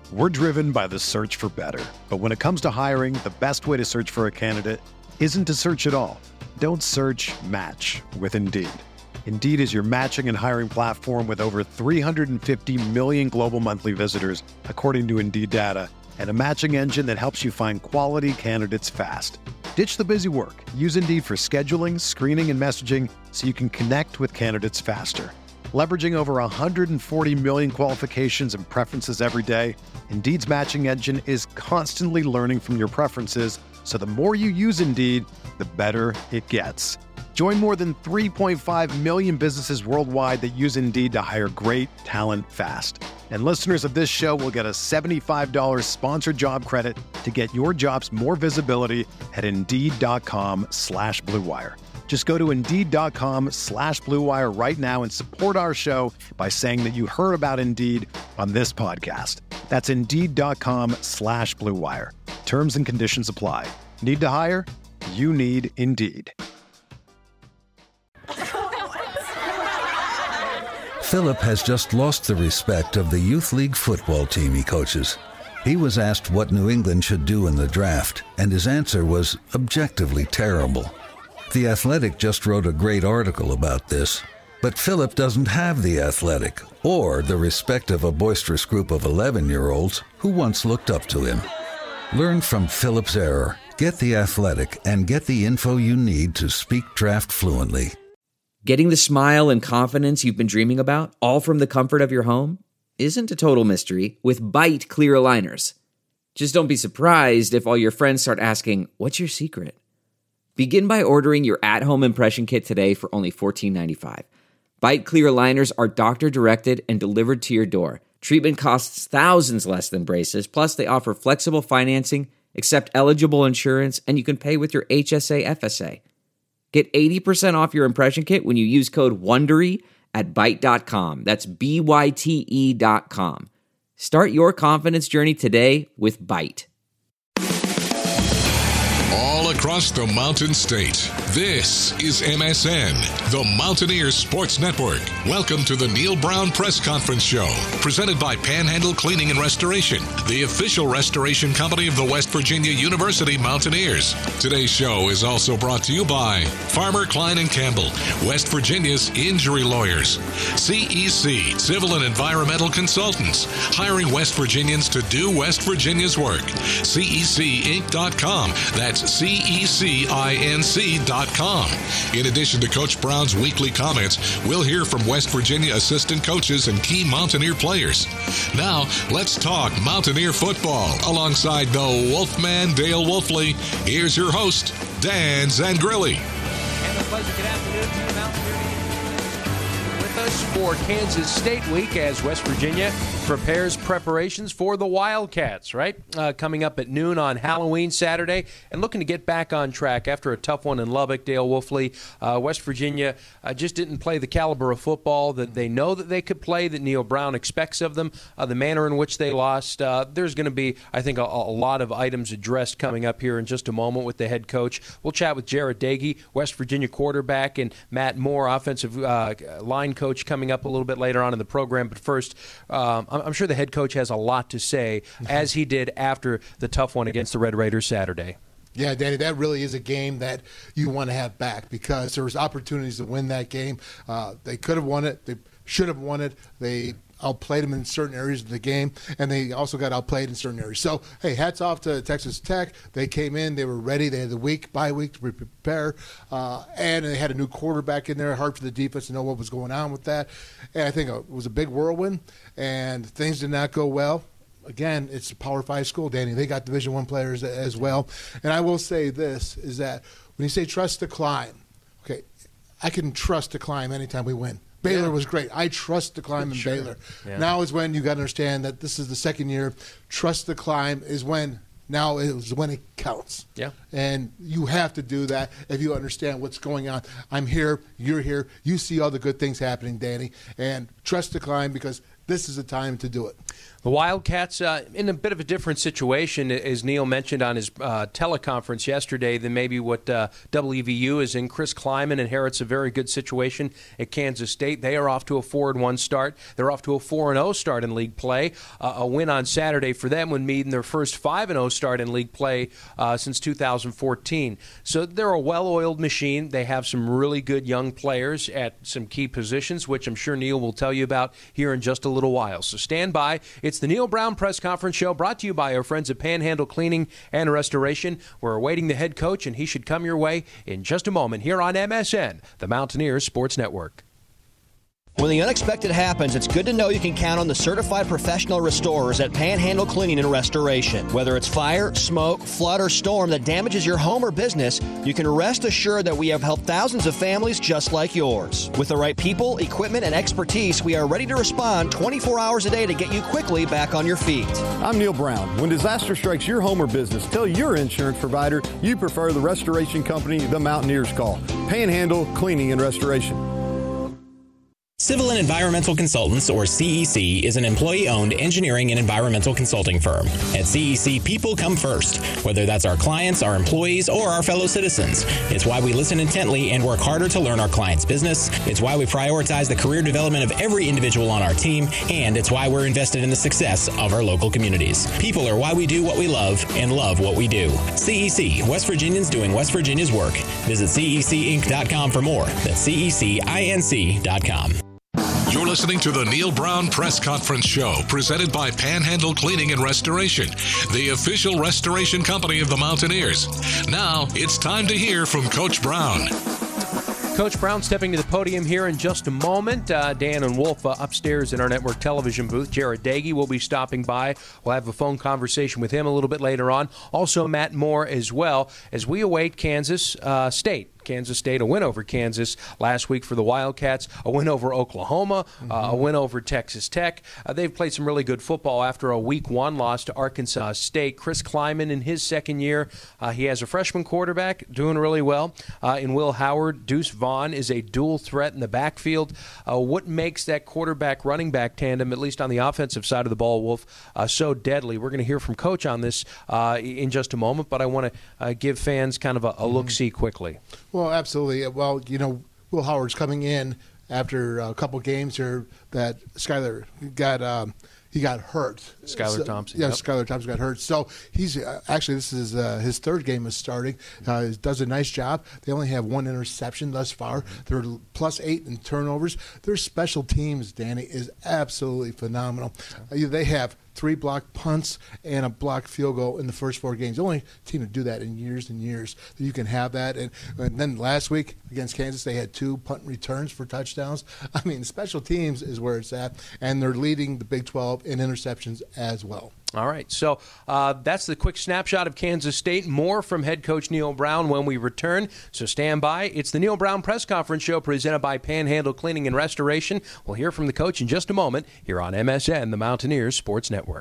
We're driven by the search for better. But when it comes to hiring, the best way to search for a candidate isn't to search at all. Don't search, match with Indeed. Indeed is your matching and hiring platform with over 350 million global monthly visitors, according to Indeed data, and a matching engine that helps you find quality candidates fast. Ditch the busy work. Use Indeed for scheduling, screening, and messaging so you can connect with candidates faster. Leveraging over 140 million qualifications and preferences every day, Indeed's matching engine is constantly learning from your preferences, so the more you use Indeed, the better it gets. Join more than 3.5 million businesses worldwide that use Indeed to hire great talent fast. And listeners of this show will get a $75 sponsored job credit to get your jobs more visibility at Indeed.com/Blue Wire. Just go to Indeed.com/Blue Wire right now and support our show by saying that you heard about Indeed on this podcast. That's Indeed.com/Blue Wire. Terms and conditions apply. Need to hire? You need Indeed. Philip has just lost the respect of the Youth League football team he coaches. He was asked what New England should do in the draft, and his answer was objectively terrible. The Athletic just wrote a great article about this, but Philip doesn't have The Athletic or the respect of a boisterous group of 11-year-olds who once looked up to him. Learn from Philip's error. Get The Athletic and get the info you need to speak draft fluently. Getting the smile and confidence you've been dreaming about, all from the comfort of your home, isn't a total mystery with Byte clear aligners. Just don't be surprised if all your friends start asking, "What's your secret?" Begin by ordering your at-home impression kit today for only $14.95. Byte clear aligners are doctor-directed and delivered to your door. Treatment costs thousands less than braces, plus they offer flexible financing, accept eligible insurance, and you can pay with your HSA FSA. Get 80% off your impression kit when you use code WONDERY at Byte.com. That's BYTE.com. Start your confidence journey today with Byte. All across the Mountain State, this is MSN, the Mountaineer Sports Network. Welcome to the Neil Brown Press Conference Show, presented by Panhandle Cleaning and Restoration, the official restoration company of the West Virginia University Mountaineers. Today's show is also brought to you by Farmer Klein and Campbell, West Virginia's injury lawyers, CEC, Civil and Environmental Consultants, hiring West Virginians to do West Virginia's work, CECinc.com. That's CECINC.com. In addition to Coach Brown's weekly comments, we'll hear from West Virginia assistant coaches and key Mountaineer players. Now, let's talk Mountaineer football alongside the Wolfman Dale Wolfley. Here's your host, Dan Zangrilli. And a pleasant good afternoon to you, Mountaineer. With us for Kansas State Week as West Virginia prepares preparations for the Wildcats, right? Coming up at noon on Halloween Saturday and looking to get back on track after a tough one in Lubbock. Dale Wolfley, West Virginia just didn't play the caliber of football that they know that they could play, that Neil Brown expects of them, the manner in which they lost. There's going to be, I think, a lot of items addressed coming up here in just a moment with the head coach. We'll chat with Jarret Doege, West Virginia quarterback, and Matt Moore, offensive line coach, coming up a little bit later on in the program. But first, I'm sure the head coach has a lot to say, as he did after the tough one against the Red Raiders Saturday. Yeah, Danny, that really is a game that you want to have back because there was opportunities to win that game. They could have won it. They should have won it. They outplayed them in certain areas of the game, and they also got outplayed in certain areas. So, hey, hats off to Texas Tech. They came in. They were ready. They had the bye week to prepare, and they had a new quarterback in there. Hard for the defense to know what was going on with that. And I think it was a big whirlwind, and things did not go well. Again, it's a Power 5 school, Danny. They got Division I players as well. And I will say this, is that when you say trust to climb, okay, I can trust to climb anytime we win. Baylor was great. I trust the climb in Baylor. Yeah. Now is when you got to understand that this is the second year. Trust the climb is when now is when it counts. Yeah. And you have to do that if you understand what's going on. I'm here. You're here. You see all the good things happening, Danny. And trust the climb because this is the time to do it. The Wildcats in a bit of a different situation, as Neil mentioned on his teleconference yesterday, than maybe what WVU is in. Chris Kleiman inherits a very good situation at Kansas State. They are off to a 4-1 start. They're off to a 4-0 start in league play. A win on Saturday for them would mean their first 5-0 start in league play since 2014. So they're a well-oiled machine. They have some really good young players at some key positions, which I'm sure Neil will tell you about here in just a little while. So stand by. It's the Neil Brown Press Conference Show, brought to you by our friends at Panhandle Cleaning and Restoration. We're awaiting the head coach, and he should come your way in just a moment here on MSN, the Mountaineers Sports Network. When the unexpected happens, it's good to know you can count on the certified professional restorers at Panhandle Cleaning and Restoration. Whether it's fire, smoke, flood, or storm that damages your home or business, you can rest assured that we have helped thousands of families just like yours. With the right people, equipment, and expertise, we are ready to respond 24 hours a day to get you quickly back on your feet. I'm Neil Brown. When disaster strikes your home or business, tell your insurance provider you prefer the restoration company the Mountaineers call. Panhandle Cleaning and Restoration. Civil and Environmental Consultants, or CEC, is an employee-owned engineering and environmental consulting firm. At CEC, people come first, whether that's our clients, our employees, or our fellow citizens. It's why we listen intently and work harder to learn our clients' business. It's why we prioritize the career development of every individual on our team, and it's why we're invested in the success of our local communities. People are why we do what we love and love what we do. CEC, West Virginians doing West Virginia's work. Visit cecinc.com for more. That's cecinc.com. You're listening to the Neil Brown Press Conference Show, presented by Panhandle Cleaning and Restoration, the official restoration company of the Mountaineers. Now, it's time to hear from Coach Brown. Coach Brown stepping to the podium here in just a moment. Dan and Wolf upstairs in our network television booth. Jared Dagey will be stopping by. We'll have a phone conversation with him a little bit later on. Also, Matt Moore as well, as we await Kansas State. Kansas State, a win over Kansas last week for the Wildcats, a win over Oklahoma, a win over Texas Tech. They've played some really good football after a Week 1 loss to Arkansas State. Chris Kleiman in his second year, he has a freshman quarterback doing really well. In Will Howard, Deuce Vaughn is a dual threat in the backfield. What makes that quarterback-running back tandem, at least on the offensive side of the ball, Wolf, so deadly? We're going to hear from Coach on this in just a moment, but I want to give fans kind of a look-see quickly. Well, absolutely. Well, Will Howard's coming in after a couple games here that Skyler got he got hurt. Skyler Thompson. Yeah, yep. Skyler Thompson got hurt. So he's actually, this is his third game is starting. He does a nice job. They only have one interception thus far. They're +8 in turnovers. Their special teams, Danny, is absolutely phenomenal. They have 3 blocked punts and a blocked field goal in the first 4 games. The only team to do that in years and years. You can have that. And then last week against Kansas, they had 2 punt returns for touchdowns. I mean, special teams is where it's at, and they're leading the Big 12 in interceptions as well. All right, so that's the quick snapshot of Kansas State. More from head coach Neil Brown when we return, so stand by. It's the Neil Brown Press Conference Show presented by Panhandle Cleaning and Restoration. We'll hear from the coach in just a moment here on MSN, the Mountaineers Sports Network.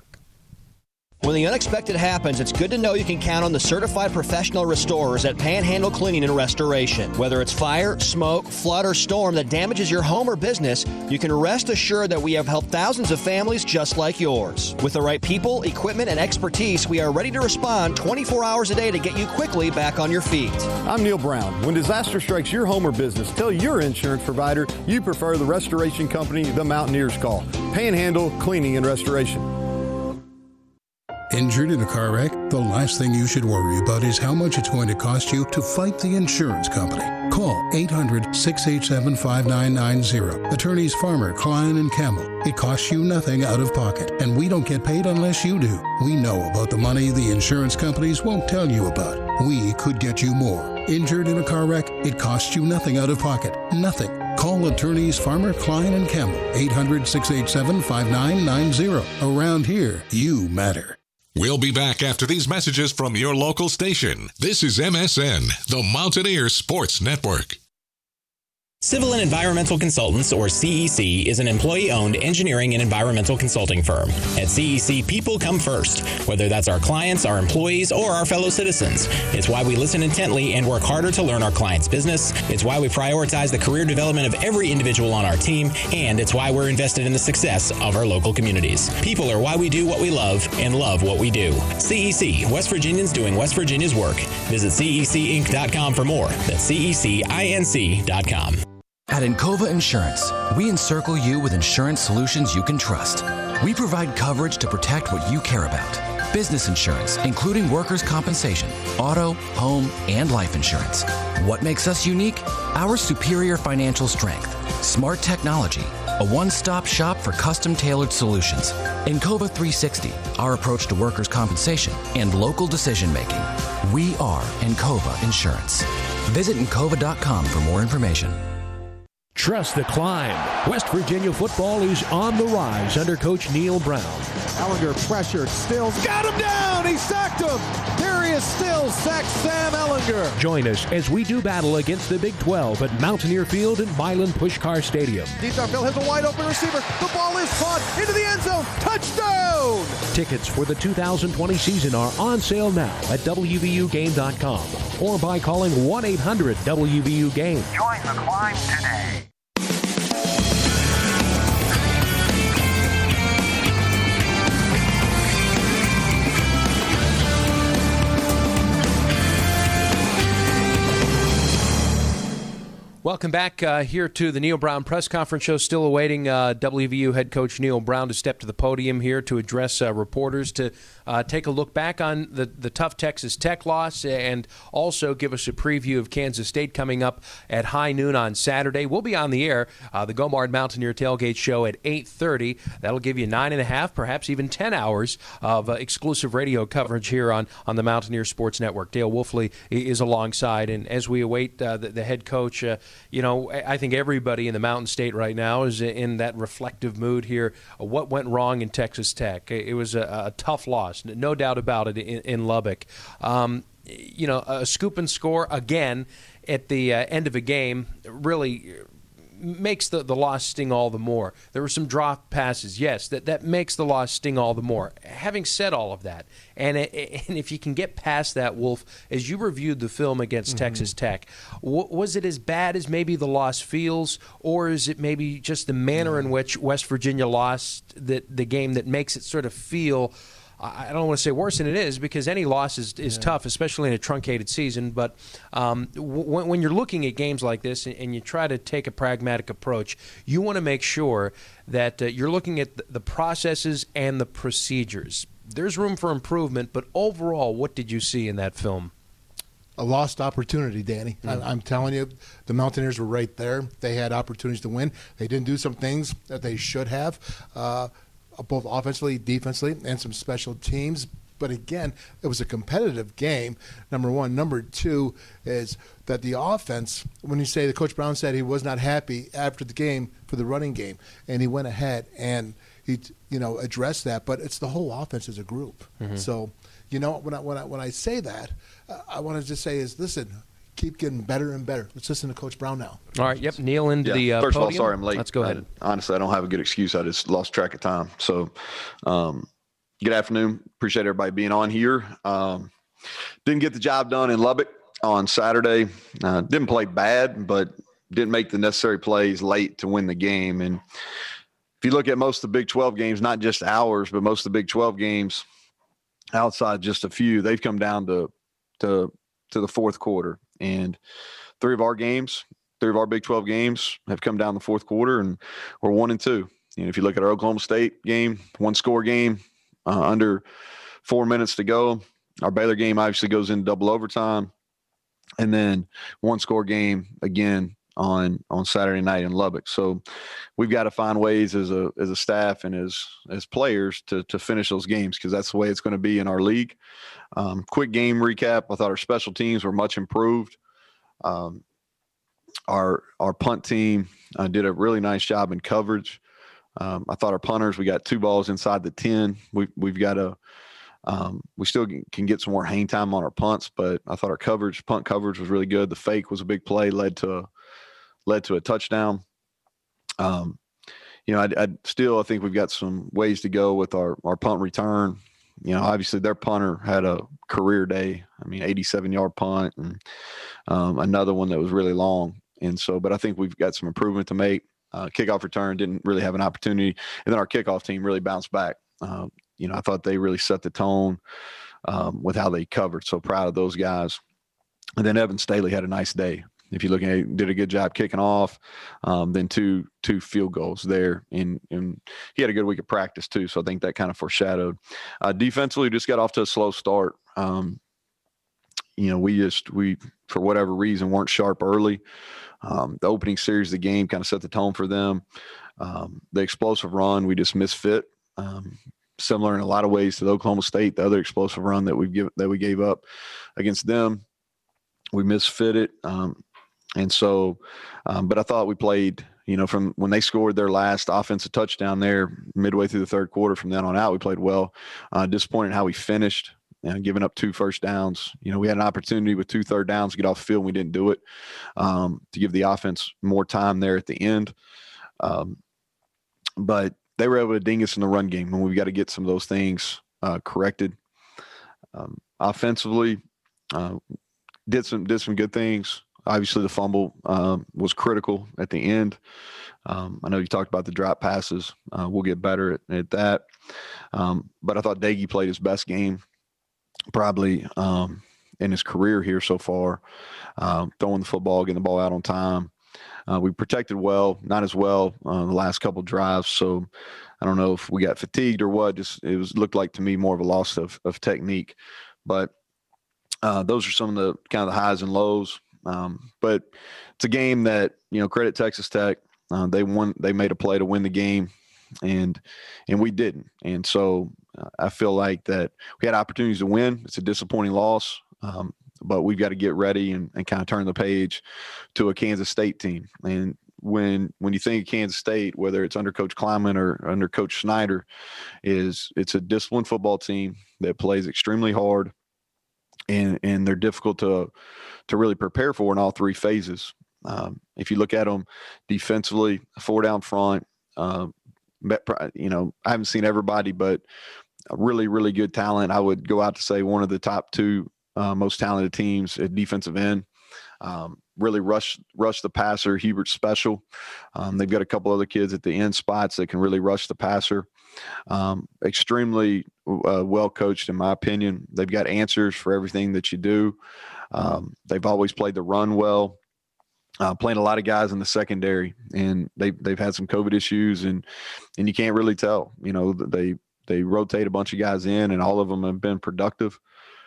When the unexpected happens, it's good to know you can count on the certified professional restorers at Panhandle Cleaning and Restoration. Whether it's fire, smoke, flood, or storm that damages your home or business, you can rest assured that we have helped thousands of families just like yours. With the right people, equipment, and expertise, we are ready to respond 24 hours a day to get you quickly back on your feet. I'm Neil Brown. When disaster strikes your home or business, tell your insurance provider you prefer the restoration company the Mountaineers call. Panhandle Cleaning and Restoration. Injured in a car wreck? The last thing you should worry about is how much it's going to cost you to fight the insurance company. Call 800-687-5990. Attorneys Farmer, Klein, and Campbell. It costs you nothing out of pocket, and we don't get paid unless you do. We know about the money the insurance companies won't tell you about. We could get you more. Injured in a car wreck? It costs you nothing out of pocket. Nothing. Call attorneys Farmer, Klein, and Campbell. 800-687-5990. Around here, you matter. We'll be back after these messages from your local station. This is MSN, the Mountaineer Sports Network. Civil and Environmental Consultants, or CEC, is an employee-owned engineering and environmental consulting firm. At CEC, people come first, whether that's our clients, our employees, or our fellow citizens. It's why we listen intently and work harder to learn our clients' business. It's why we prioritize the career development of every individual on our team, and it's why we're invested in the success of our local communities. People are why we do what we love and love what we do. CEC, West Virginians doing West Virginia's work. Visit cecinc.com for more. That's cecinc.com. At Encova Insurance, we encircle you with insurance solutions you can trust. We provide coverage to protect what you care about. Business insurance, including workers' compensation, auto, home, and life insurance. What makes us unique? Our superior financial strength, smart technology, a one-stop shop for custom-tailored solutions. Encova 360, our approach to workers' compensation and local decision-making. We are Encova Insurance. Visit Encova.com for more information. Trust the climb. West Virginia football is on the rise under Coach Neil Brown. Ellinger pressured. Stills got him down. He sacked him. Darius Stills sacks Sam Ellinger. Join us as we do battle against the Big 12 at Mountaineer Field and Milan Pushkar Stadium. Deep downfield has a wide open receiver. The ball is caught into the end zone. Touchdown! Tickets for the 2020 season are on sale now at WVUGame.com or by calling 1-800-WVU-GAME. Join the climb today. Welcome back here to the Neil Brown Press Conference Show. Still awaiting WVU head coach Neil Brown to step to the podium here to address reporters, to take a look back on the tough Texas Tech loss and also give us a preview of Kansas State coming up at high noon on Saturday. We'll be on the air, the Gomard Mountaineer Tailgate Show at 8:30. That'll give you 9.5, perhaps even 10 hours of exclusive radio coverage here on the Mountaineer Sports Network. Dale Wolfley is alongside, and as we await the head coach, you know, I think everybody in the Mountain State right now is in that reflective mood here. What went wrong in Texas Tech? It was a tough loss, no doubt about it, in Lubbock. You know, a scoop and score again at the end of a game really makes the loss sting all the more. There were some drop passes, yes, that makes the loss sting all the more. Having said all of that, and if you can get past that, Wolf, as you reviewed the film against Texas Tech, was it as bad as maybe the loss feels, or is it maybe just the manner in which West Virginia lost the game that makes it sort of feel, I don't want to say worse than it is, because any loss is tough, especially in a truncated season. But when you're looking at games like this and you try to take a pragmatic approach, you want to make sure that you're looking at the processes and the procedures. There's room for improvement, but overall, what did you see in that film? A lost opportunity, Danny. I'm telling you, the Mountaineers were right there. They had opportunities to win. They didn't do some things that they should have. Both offensively, defensively, and some special teams. But again, it was a competitive game, number one. Number two is that the offense, when you say that Coach Brown said he was not happy after the game for the running game, and he went ahead and he, addressed that. But it's the whole offense as a group. So, when I say that, I want to just say is, listen, keep getting better and better. Let's listen to Coach Brown now. All right, yep, Neil into the First podium. of all, sorry I'm late. Let's go ahead. Honestly, I don't have a good excuse. I just lost track of time. So, good afternoon. Appreciate everybody being on here. Didn't get the job done in Lubbock on Saturday. Didn't play bad, but didn't make the necessary plays late to win the game. And if you look at most of the Big 12 games, not just ours, but most of the Big 12 games, outside just a few, they've come down to the fourth quarter. And three of our Big 12 games have come down the fourth quarter, and we're 1-2. And if you look at our Oklahoma State game, one-score game, under 4 minutes to go. Our Baylor game obviously goes into double overtime, and then one-score game again on Saturday night in Lubbock. So we've got to find ways as a staff and as players to finish those games, because that's the way it's going to be in our league. Quick game recap. I thought our special teams were much improved. Our punt team did a really nice job in coverage. I thought our punters, we got 2 balls inside the 10. We've got to we still can get some more hang time on our punts, but I thought our punt coverage was really good. The fake was a big play, led to led to a touchdown. I think we've got some ways to go with our punt return. Obviously their punter had a career day. 87-yard punt and another one that was really long. And so, but I think we've got some improvement to make. Kickoff return didn't really have an opportunity. And then our kickoff team really bounced back. I thought they really set the tone with how they covered. So proud of those guys. And then Evan Staley had a nice day. If you look at it, did a good job kicking off, then two field goals there. And he had a good week of practice too. So I think that kind of foreshadowed. Defensively, just got off to a slow start. We for whatever reason weren't sharp early. The opening series of the game kind of set the tone for them. The explosive run, we just misfit. Similar in a lot of ways to the Oklahoma State, the other explosive run that we gave up against them. We misfitted. But I thought we played, from when they scored their last offensive touchdown there midway through the third quarter, from then on out, we played well. Disappointed how we finished, giving up 2 first downs. We had an opportunity with 2 third downs to get off the field, and we didn't do it, to give the offense more time there at the end. But they were able to ding us in the run game, and we've got to get some of those things corrected. Offensively, did some good things. Obviously, the fumble was critical at the end. I know you talked about the drop passes. We'll get better at that. But I thought Daggy played his best game probably in his career here so far, throwing the football, getting the ball out on time. We protected well, not as well the last couple drives. So I don't know if we got fatigued or what. Looked like to me more of a loss of technique. But those are some of the kind of the highs and lows. But it's a game that, credit Texas Tech. They made a play to win the game, and we didn't. And so I feel like that we had opportunities to win. It's a disappointing loss. But we've got to get ready and kind of turn the page to a Kansas State team. And when you think of Kansas State, whether it's under Coach Kleiman or under Coach Snyder, it's a disciplined football team that plays extremely hard, and they're difficult to really prepare for in all 3 phases. If you look at them defensively, 4 down front, I haven't seen everybody, but a really, really good talent. I would go out to say one of the top 2 most talented teams at defensive end. Really rush the passer. Hubert's special. They've got a couple other kids at the end spots that can really rush the passer. Extremely well coached, in my opinion. They've got answers for everything that you do. They've always played the run well. Playing a lot of guys in the secondary, and they've had some COVID issues, and you can't really tell. They rotate a bunch of guys in, and all of them have been productive.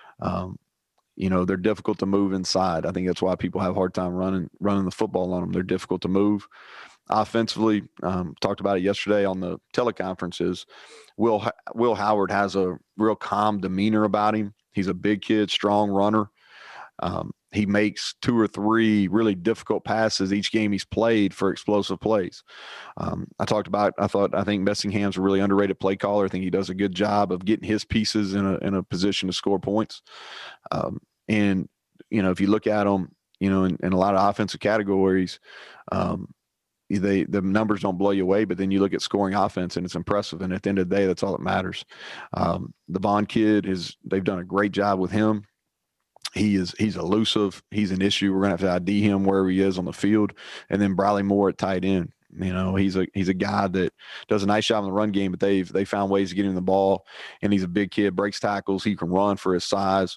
They're difficult to move inside. I think that's why people have a hard time running the football on them. They're difficult to move. Offensively, talked about it yesterday on the teleconferences. Will Howard has a real calm demeanor about him. He's a big kid, strong runner. He makes 2 or 3 really difficult passes each game he's played for explosive plays. I think Messingham's a really underrated play caller. I think he does a good job of getting his pieces in a position to score points. If you look at them, in a lot of offensive categories, the numbers don't blow you away, but then you look at scoring offense and it's impressive. And at the end of the day, that's all that matters. The Vaughn kid they've done a great job with him. He's elusive. He's an issue. We're going to have to ID him wherever he is on the field. And then Briley Moore at tight end. He's a guy that does a nice job in the run game, but they found ways to get him the ball. And he's a big kid, breaks tackles. He can run for his size.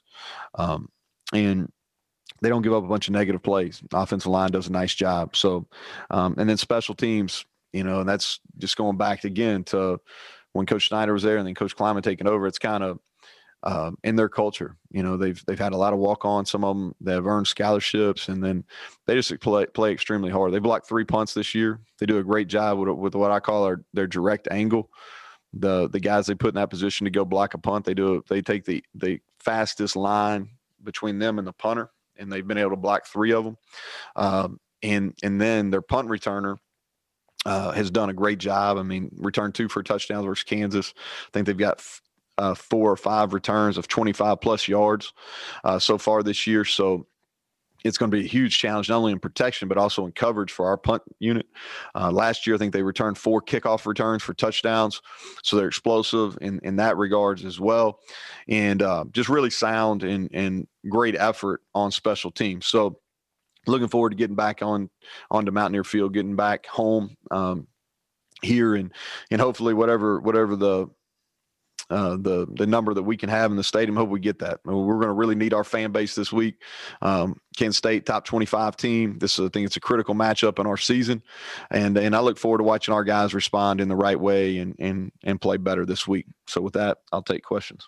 And they don't give up a bunch of negative plays. The offensive line does a nice job. So, and then special teams, and that's just going back again to when Coach Snyder was there and then Coach Kleiman taking over. It's kind of in their culture. They've had a lot of walk-ons. Some of them that have earned scholarships, and then they just play extremely hard. They blocked 3 punts this year. They do a great job with what I call their direct angle. The guys they put in that position to go block a punt, they take the fastest line between them and the punter, and they've been able to block 3 of them. And then their punt returner has done a great job. Returned 2 for touchdowns versus Kansas. I think they've got 4 or 5 returns of 25 plus yards so far this year. So it's going to be a huge challenge, not only in protection, but also in coverage for our punt unit. Last year, I think they returned 4 kickoff returns for touchdowns. So they're explosive in that regards as well. And just really sound and great effort on special teams. So looking forward to getting back onto Mountaineer Field, getting back home here, and hopefully whatever the number that we can have in the stadium, hope we get that. We're going to really need our fan base this week. Kansas State, top 25 team. I think it's a critical matchup in our season, and I look forward to watching our guys respond in the right way and play better this week. So with that, I'll take questions.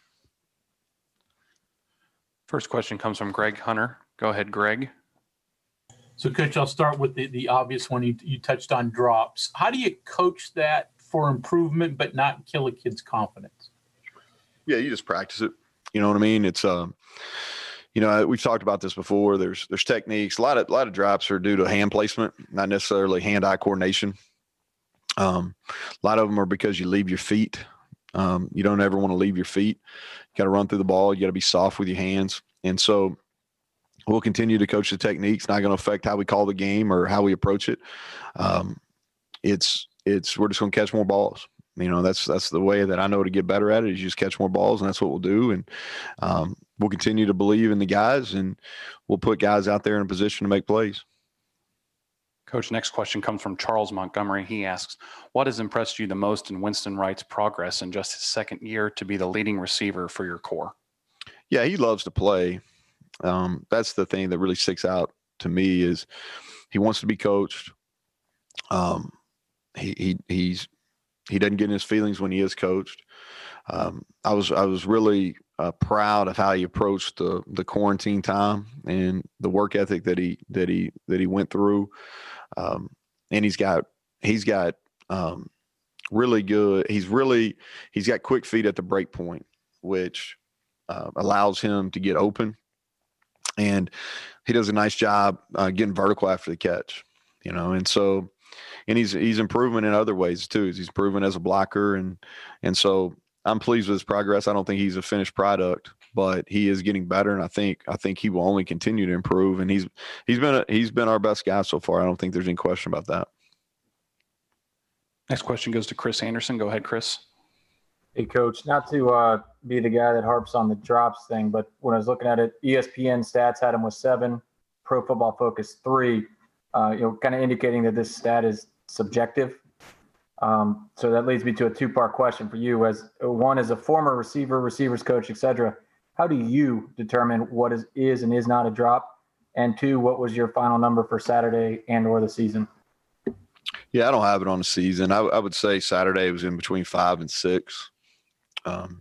First question comes from Greg Hunter. Go ahead, Greg. So, Coach, I'll start with the obvious one. You touched on drops. How do you coach that for improvement but not kill a kid's confidence? Yeah, you just practice it. You know what I mean? It's we've talked about this before. There's techniques. A lot of drops are due to hand placement, not necessarily hand-eye coordination. A lot of them are because you leave your feet. You don't ever want to leave your feet. You got to run through the ball. You got to be soft with your hands. And so we'll continue to coach the techniques. Not going to affect how we call the game or how we approach it. We're just going to catch more balls. That's the way that I know to get better at it, is just catch more balls, and that's what we'll do. And we'll continue to believe in the guys, and we'll put guys out there in a position to make plays. Coach, next question comes from Charles Montgomery. He asks, what has impressed you the most in Winston Wright's progress in just his second year to be the leading receiver for your core? Yeah, he loves to play. That's the thing that really sticks out to me, is he wants to be coached. He doesn't get in his feelings when he is coached. I was really proud of how he approached the quarantine time and the work ethic that he went through. And he's got really good. He's got quick feet at the break point, which allows him to get open, and he does a nice job getting vertical after the catch. And so. And he's improving in other ways too. He's proven as a blocker, and so I'm pleased with his progress. I don't think he's a finished product, but he is getting better, and I think he will only continue to improve. And he's been our best guy so far. I don't think there's any question about that. Next question goes to Chris Anderson. Go ahead, Chris. Hey, Coach. Not to be the guy that harps on the drops thing, but when I was looking at it, ESPN stats had him with 7, Pro Football Focus 3. Kind of indicating that this stat is subjective. So that leads me to a 2-part question for you. As one, as a former receiver, receivers coach, etc., how do you determine what is and is not a drop? And 2, what was your final number for Saturday and or the season? Yeah, I don't have it on the season. I would say Saturday was in between 5 and 6. And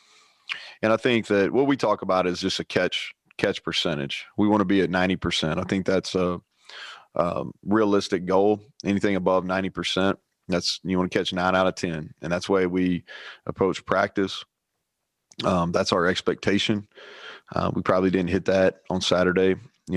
I think that what we talk about is just a catch percentage. We want to be at 90%. I think that's a realistic goal. Anything above 90%, you want to catch 9 out of 10, and that's the way we approach practice. That's our expectation. We probably didn't hit that on Saturday.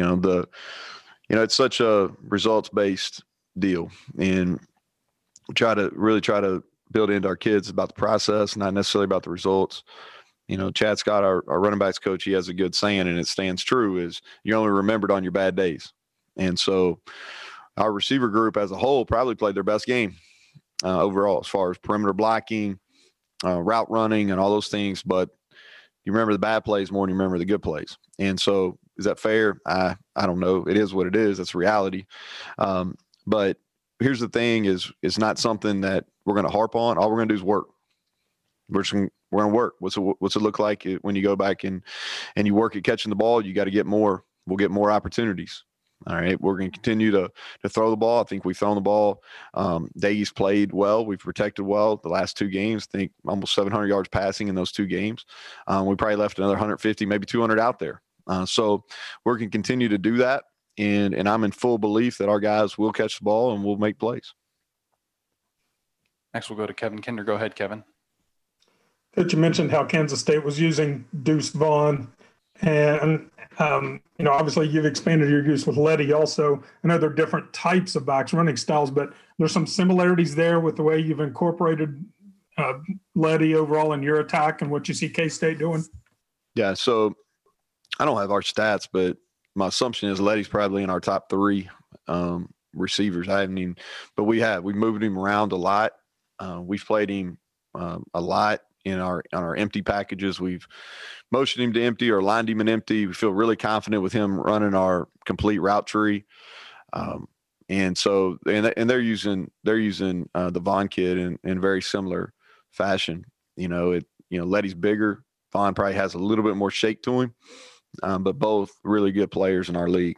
It's such a results-based deal, and we try to build into our kids about the process, not necessarily about the results. Chad Scott, our running backs coach, he has a good saying, and it stands true, is you're only remembered on your bad days. And so our receiver group as a whole probably played their best game overall, as far as perimeter blocking, route running, and all those things. But you remember the bad plays more than you remember the good plays. And so is that fair? I don't know. It is what it is. That's reality. But here's the thing, is it's not something that we're going to harp on. All we're going to do is work. We're going to work. What's it look like when you go back and you work at catching the ball? You got to get more. We'll get more opportunities. All right, we're going to continue to throw the ball. I think we've thrown the ball. Daggy's played well. We've protected well the last 2 games. I think almost 700 yards passing in those 2 games. We probably left another 150, maybe 200 out there. So we're going to continue to do that, and I'm in full belief that our guys will catch the ball and we'll make plays. Next, we'll go to Kevin Kinder. Go ahead, Kevin. Coach, you mentioned how Kansas State was using Deuce Vaughn, and obviously you've expanded your use with Letty also. I know there are different types of backs, running styles, but there's some similarities there with the way you've incorporated Letty overall in your attack and what you see K-State doing. Yeah, so I don't have our stats, but my assumption is Letty's probably in our top 3 receivers. I haven't even, but we moved him around a lot. We've played him a lot on our empty packages. We've motioned him to empty or lined him in empty. We feel really confident with him running our complete route tree. And so, and they're using the Vaughn kid in very similar fashion. Letty's bigger. Vaughn probably has a little bit more shake to him, but both really good players in our league.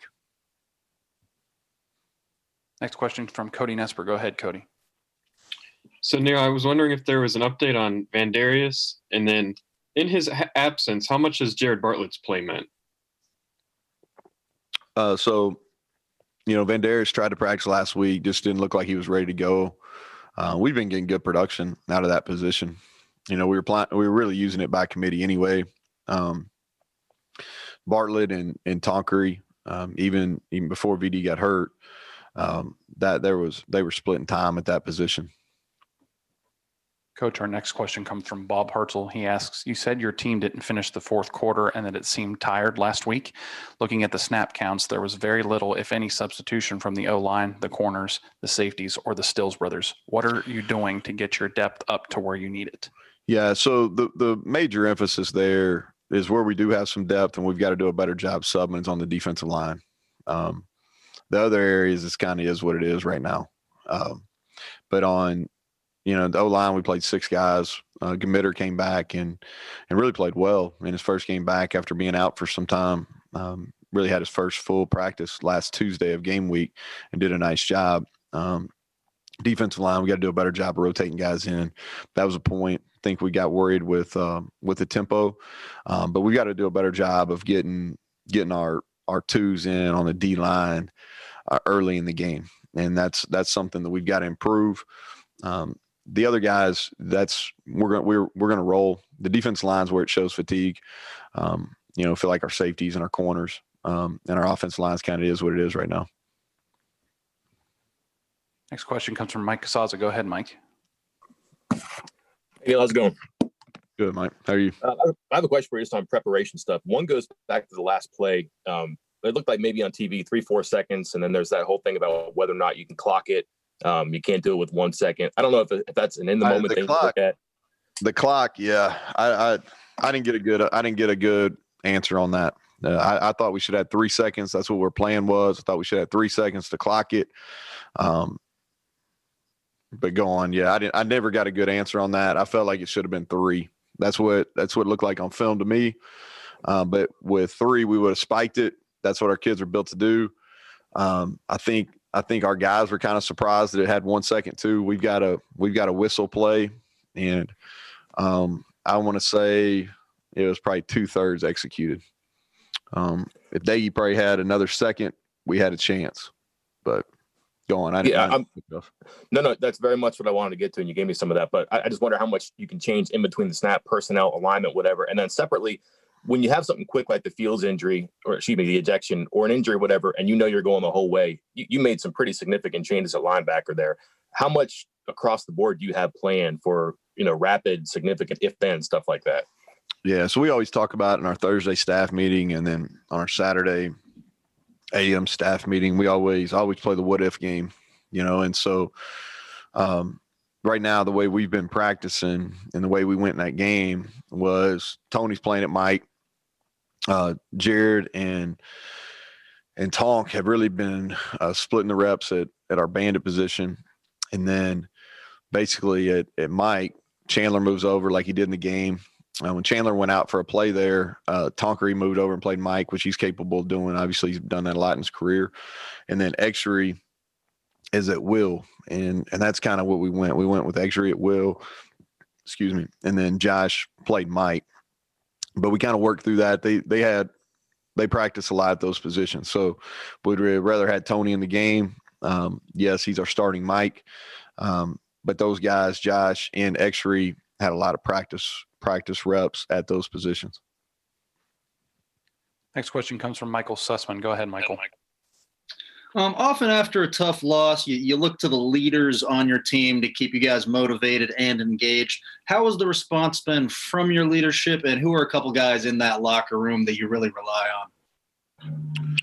Next question from Cody Nesper. Go ahead, Cody. So, Neil, I was wondering if there was an update on Vandarius, and then in his absence, how much has Jared Bartlett's play meant? Vandarius tried to practice last week, just didn't look like he was ready to go. We've been getting good production out of that position. We were really using it by committee anyway. Bartlett and Tonkery, even before VD got hurt, they were splitting time at that position. Coach, our next question comes from Bob Hartzell. He asks, you said your team didn't finish the fourth quarter and that it seemed tired last week. Looking at the snap counts, there was very little, if any, substitution from the O-line, the corners, the safeties, or the Stills brothers. What are you doing to get your depth up to where you need it? Yeah, so the major emphasis there is where we do have some depth, and we've got to do a better job subbing on the defensive line. The other areas, this kind of is what it is right now. But on the O-line, we played 6 guys. Gamitter came back and really played well in his first game back after being out for some time. Really had his first full practice last Tuesday of game week and did a nice job. Defensive line, we got to do a better job of rotating guys in. That was a point. I think we got worried with the tempo, but we got to do a better job of getting our twos in on the D line early in the game, and that's something that we've got to improve. The other guys, we're gonna roll. The defense lines where it shows fatigue. Feel like our safeties and our corners and our offense lines kind of is what it is right now. Next question comes from Mike Casazza. Go ahead, Mike. Hey, how's it going? Good, Mike. How are you? I have a question for you just on preparation stuff. One goes back to the last play. It looked like maybe on TV 3-4 seconds, and then there's that whole thing about whether or not you can clock it. You can't do it with 1 second. I don't know if that's an in the moment thing to look at. The clock, yeah. I didn't get a good answer on that. I thought we should have 3 seconds. That's what our plan was. I thought we should have 3 seconds to clock it. But go on. Yeah, I never got a good answer on that. I felt like it should have been 3. That's what it looked like on film to me. But with 3, we would have spiked it. That's what our kids are built to do. I think our guys were kind of surprised that it had 1 second too. We've got a whistle play, and I want to say it was probably 2/3 executed. If Daggy probably had another second, we had a chance. But go on. No, that's very much what I wanted to get to, and you gave me some of that. But I just wonder how much you can change in between the snap, personnel, alignment, whatever, and then separately. When you have something quick like the Fields injury, or the ejection, or an injury, whatever, and you're going the whole way, you made some pretty significant changes at linebacker there. How much across the board do you have planned for, rapid, significant if-then stuff like that? Yeah, so we always talk about in our Thursday staff meeting, and then on our Saturday AM staff meeting, we always play the what-if game, and so right now the way we've been practicing and the way we went in that game was Tony's playing at Mike. Jared and Tonk have really been splitting the reps at our bandit position. And then basically at Mike, Chandler moves over like he did in the game. When Chandler went out for a play there, Tonkery moved over and played Mike, which he's capable of doing. Obviously, he's done that a lot in his career. And then Exery is at will. And that's kind of what we went. We went with Exery at will. Excuse me. And then Josh played Mike. But we kind of worked through that. They practice a lot at those positions. So we'd rather had Tony in the game. Yes, he's our starting Mike. But those guys, Josh and Exery, had a lot of practice reps at those positions. Next question comes from Michael Sussman. Go ahead, Michael. Often after a tough loss, you look to the leaders on your team to keep you guys motivated and engaged. How has the response been from your leadership, and who are a couple guys in that locker room that you really rely on?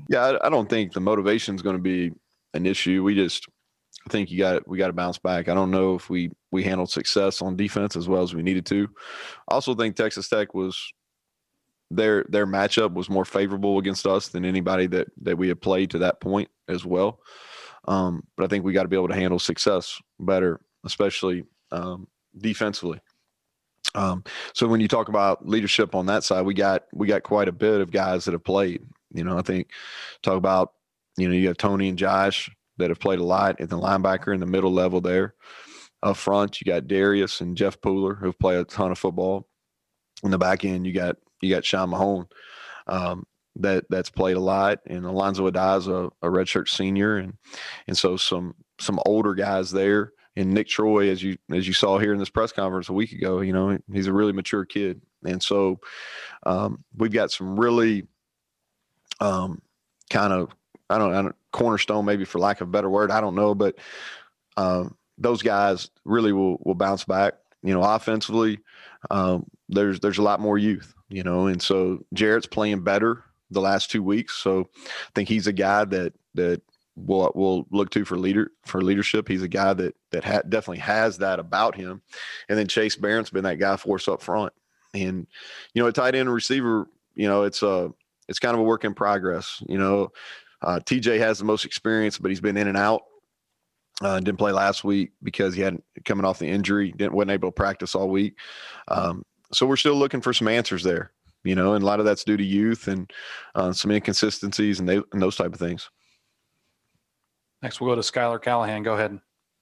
Yeah, I don't think the motivation is going to be an issue. I think we got to bounce back. I don't know if we handled success on defense as well as we needed to. I also think Texas Tech was their matchup was more favorable against us than anybody that we had played to that point as well. But I think we got to be able to handle success better, especially defensively. So when you talk about leadership on that side, we got quite a bit of guys that have played. I think talk about, you have Tony and Josh that have played a lot at the linebacker in the middle level there. Up front, you got Darius and Jeff Pooler who've played a ton of football. In the back end, you got Sean Mahone that's played a lot, and Alonzo Adai's a redshirt senior, and so some older guys there. And Nick Troy, as you saw here in this press conference a week ago, he's a really mature kid, and so we've got some really kind of I don't cornerstone, maybe for lack of a better word, I don't know, but those guys really will bounce back. Offensively, there's a lot more youth, and so Jarrett's playing better the last 2 weeks. So I think he's a guy that we'll look to for leadership. He's a guy that definitely has that about him. And then Chase Barron's been that guy for us up front. And a tight end and receiver, it's kind of a work in progress. TJ has the most experience, but he's been in and out. Didn't play last week because he hadn't coming off the injury. Wasn't able to practice all week. So we're still looking for some answers there, and a lot of that's due to youth and some inconsistencies and those type of things. Next, we'll go to Skylar Callahan. Go ahead.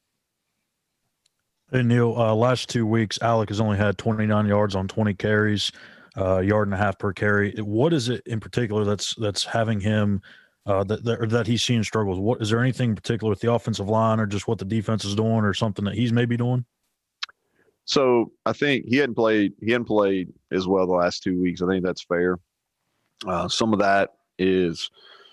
Hey, Neil, last 2 weeks, Alec has only had 29 yards on 20 carries, yard and a half per carry. What is it in particular that's having him that he's seeing struggles? What is there anything in particular with the offensive line, or just what the defense is doing, or something that he's maybe doing? So I think he hadn't played as well the last 2 weeks. I think that's fair. Some of that is,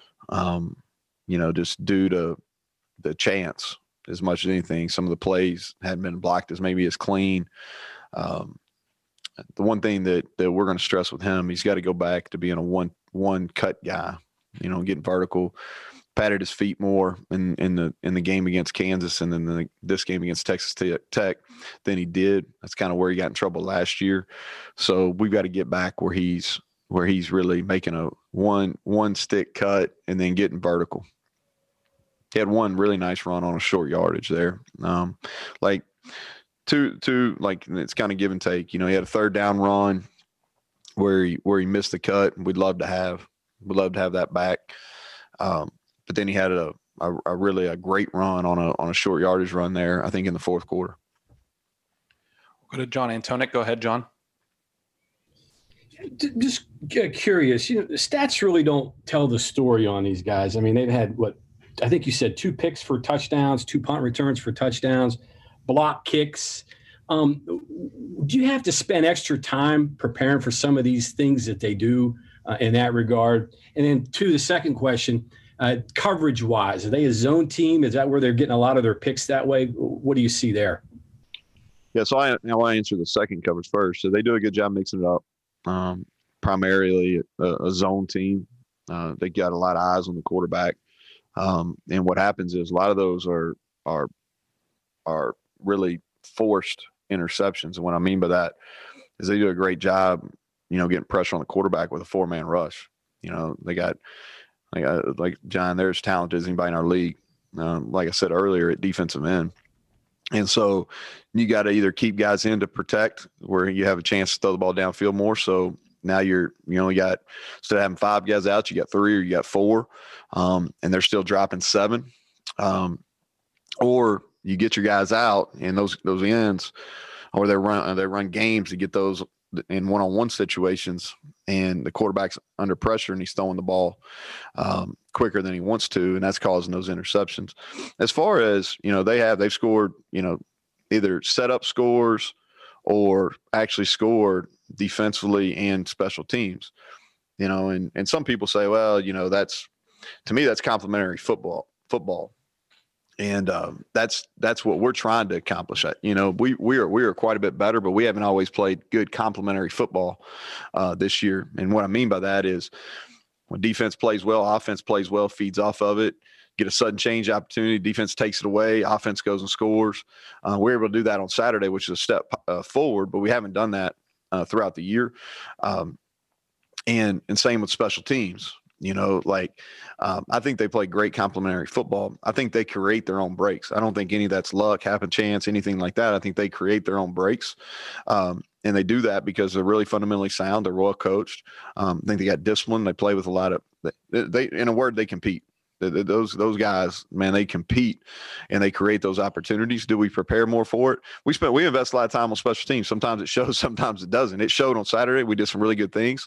just due to the chance as much as anything. Some of the plays hadn't been blocked as maybe as clean. The one thing that we're going to stress with him, he's got to go back to being a one cut guy, getting vertical, patted his feet more in the game against Kansas and then this game against Texas Tech than he did. That's kind of where he got in trouble last year. So we've got to get back where he's really making a one stick cut and then getting vertical. He had one really nice run on a short yardage there. It's kind of give and take. He had a third down run where he missed the cut. We'd love to have that back. But then he had a really great run on a short yardage run there, I think, in the fourth quarter. We'll go to John Antonic. Go ahead, John. Just curious, the stats really don't tell the story on these guys. I mean, they've had I think you said 2 picks for touchdowns, 2 punt returns for touchdowns, block kicks. Do you have to spend extra time preparing for some of these things that they do in that regard? And then the second question, coverage-wise, are they a zone team? Is that where they're getting a lot of their picks that way? What do you see there? Yeah, so I answer the second coverage first. So they do a good job mixing it up. Primarily a zone team. They got a lot of eyes on the quarterback. And what happens is a lot of those are really forced interceptions. And what I mean by that is they do a great job, getting pressure on the quarterback with a 4-man rush. They got like John, they're as talented as anybody in our league. Like I said earlier, at defensive end. And so you got to either keep guys in to protect where you have a chance to throw the ball downfield more. So now you only got, instead of having 5 guys out, you got 3 or you got 4, and they're still dropping 7. Or you get your guys out and those ends, or they run games to get those in one-on-one situations, and the quarterback's under pressure and he's throwing the ball quicker than he wants to, and that's causing those interceptions. As far as they've scored either set up scores or actually scored defensively and special teams, and some people say, well, that's, to me, that's complementary football. And that's what we're trying to accomplish. We are quite a bit better, but we haven't always played good complementary football this year. And what I mean by that is When defense plays well, offense plays well, feeds off of it. Get a sudden change opportunity, defense takes it away, offense goes and scores. We're able to do that on Saturday, which is a step forward, but we haven't done that throughout the year. And same with special teams. I think they play great complementary football. I think they create their own breaks. I don't think any of that's luck, happen chance, anything like that. I think they create their own breaks. And they do that because they're really fundamentally sound. They're well coached. I think they got discipline. They play with a lot of they in a word, they compete. Those guys, man, they compete and they create those opportunities. Do we prepare more for it? We invest a lot of time on special teams. Sometimes it shows, sometimes it doesn't. It showed on Saturday. We did some really good things.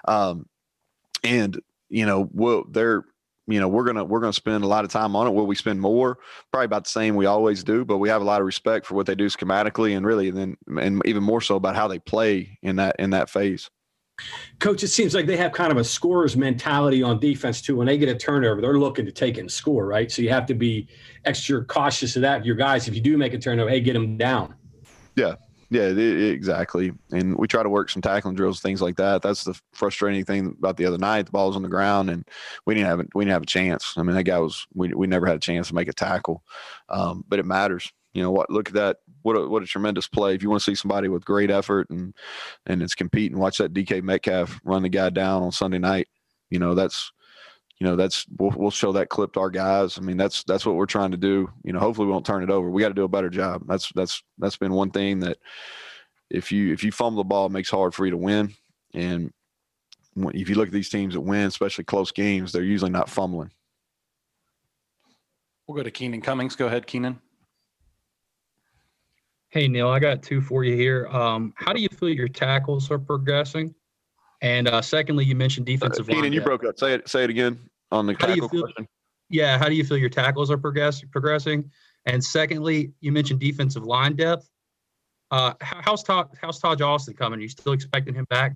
We're gonna spend a lot of time on it. Will we spend more? Probably about the same we always do, but we have a lot of respect for what they do schematically and even more so about how they play in that phase. Coach, it seems like they have kind of a scorer's mentality on defense too. When they get a turnover, they're looking to take and score, right? So you have to be extra cautious of that. Your guys, if you do make a turnover, hey, get them down. Yeah, exactly. And we try to work some tackling drills, things like that. That's the frustrating thing about the other night. The ball was on the ground, and we didn't have a chance. I mean, that guy we never had a chance to make a tackle, but it matters. Look at that. What a tremendous play. If you want to see somebody with great effort and it's competing, watch that DK Metcalf run the guy down on Sunday night. We'll show that clip to our guys. I mean, that's what we're trying to do. Hopefully we won't turn it over. We got to do a better job. That's been one thing that if you fumble the ball, it makes it hard for you to win. And if you look at these teams that win, especially close games, they're usually not fumbling. We'll go to Keenan Cummings. Go ahead, Keenan. Hey, Neil, I got two for you here. How do you feel your tackles are progressing? And secondly, you mentioned defensive line. Keenan, you broke up. Say it again on the tackle question. Yeah, how do you feel your tackles are progressing? And secondly, you mentioned defensive line depth. How's Taj Austin coming? Are you still expecting him back?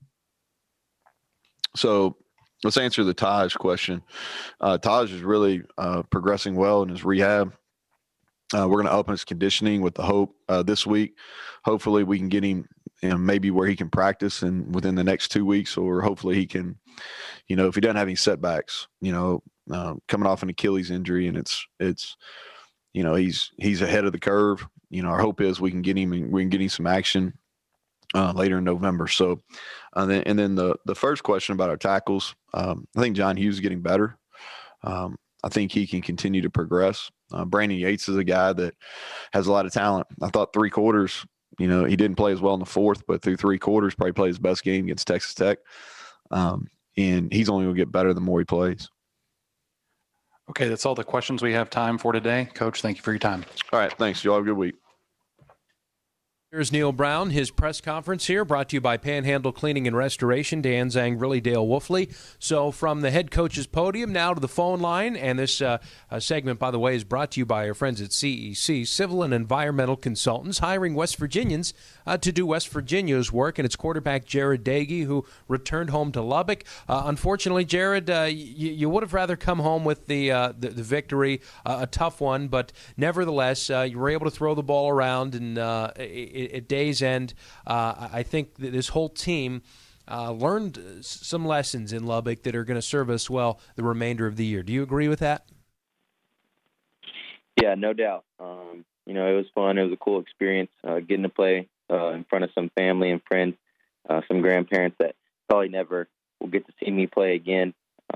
So let's answer the Taj question. Taj is really progressing well in his rehab. We're going to open his conditioning with the hope this week. Hopefully we can get him maybe where he can practice and within the next 2 weeks, or hopefully he can, if he doesn't have any setbacks, coming off an Achilles injury and it's he's ahead of the curve. Our hope is we can get him some action later in November. So, and then the first question about our tackles, I think John Hughes is getting better. I think he can continue to progress. Brandon Yates is a guy that has a lot of talent. I thought 3 quarters, he didn't play as well in the fourth, but through 3 quarters, probably played his best game against Texas Tech. And he's only going to get better the more he plays. Okay, that's all the questions we have time for today. Coach, thank you for your time. All right, thanks. You all have a good week. Here's Neil Brown, his press conference here, brought to you by Panhandle Cleaning and Restoration, Dan Zangrilli, Dale Wolfley. So from the head coach's podium now to the phone line, and this segment, by the way, is brought to you by our friends at CEC, Civil and Environmental Consultants, hiring West Virginians to do West Virginia's work, and it's quarterback Jared Dagey, who returned home to Lubbock. Unfortunately, Jared, you would have rather come home with the victory, a tough one, but nevertheless, you were able to throw the ball around, and at day's end, I think that this whole team learned some lessons in Lubbock that are going to serve us well the remainder of the year. Do you agree with that? Yeah, no doubt. It was fun. It was a cool experience getting to play in front of some family and friends, some grandparents that probably never will get to see me play again.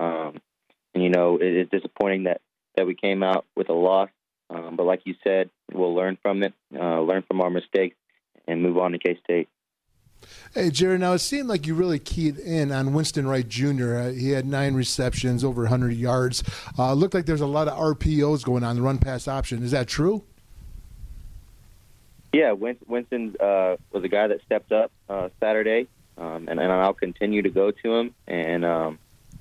It's disappointing that we came out with a loss. But like you said, we'll learn from it, learn from our mistakes, and move on to K-State. Hey, Jared, now it seemed like you really keyed in on Winston Wright Jr. He had 9 receptions, over 100 yards. Looked like there's a lot of RPOs going on, the run-pass option. Is that true? Yeah, Winston was a guy that stepped up Saturday, and I'll continue to go to him and,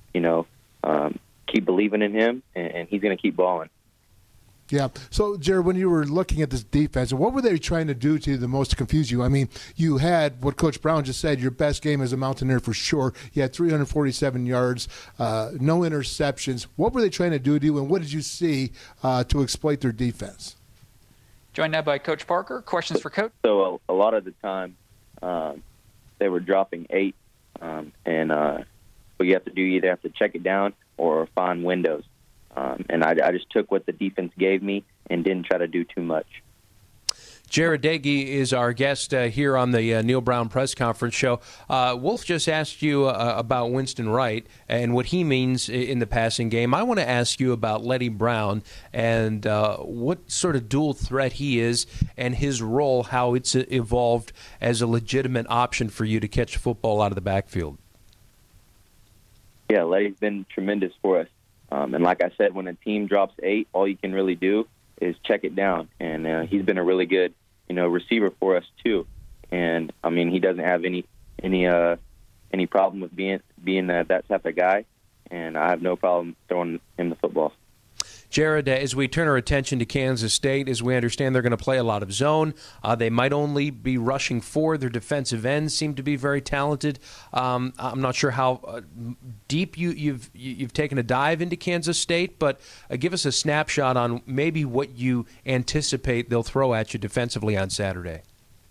keep believing in him, and he's going to keep balling. Yeah. So, Jared, when you were looking at this defense, what were they trying to do to you the most to confuse you? I mean, you had what Coach Brown just said, your best game as a Mountaineer for sure. You had 347 yards, no interceptions. What were they trying to do to you, and what did you see to exploit their defense? Joined now by Coach Parker. Questions for Coach? So a lot of the time they were dropping 8, and what you have to do. You either have to check it down or find windows. And I just took what the defense gave me and didn't try to do too much. Jarret Doege is our guest here on the Neil Brown Press Conference show. Wolf just asked you about Winston Wright and what he means in the passing game. I want to ask you about Leddie Brown and what sort of dual threat he is and his role, how it's evolved as a legitimate option for you to catch football out of the backfield. Yeah, Leddie's been tremendous for us. And like I said, when a team drops 8, all you can really do is check it down. And he's been a really good, receiver for us too. And I mean, he doesn't have any problem with being that type of guy. And I have no problem throwing him the football. Jarret, as we turn our attention to Kansas State, as we understand they're going to play a lot of zone, they might only be rushing 4. Their defensive ends seem to be very talented. I'm not sure how deep you've taken a dive into Kansas State, but give us a snapshot on maybe what you anticipate they'll throw at you defensively on Saturday.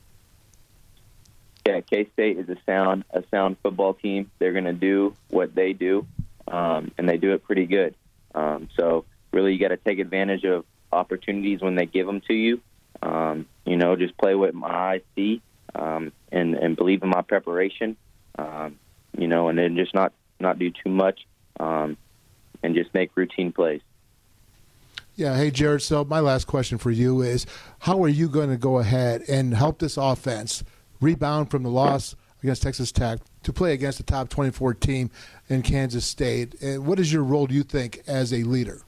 Yeah, K-State is a sound football team. They're going to do what they do, and they do it pretty good. So really, you got to take advantage of opportunities when they give them to you. Just play what my eyes see, and believe in my preparation. And then just not do too much, and just make routine plays. Yeah. Hey, Jarret. So my last question for you is, how are you going to go ahead and help this offense rebound from the loss against Texas Tech to play against the top 24 team in Kansas State? And what is your role, do you think, as a leader?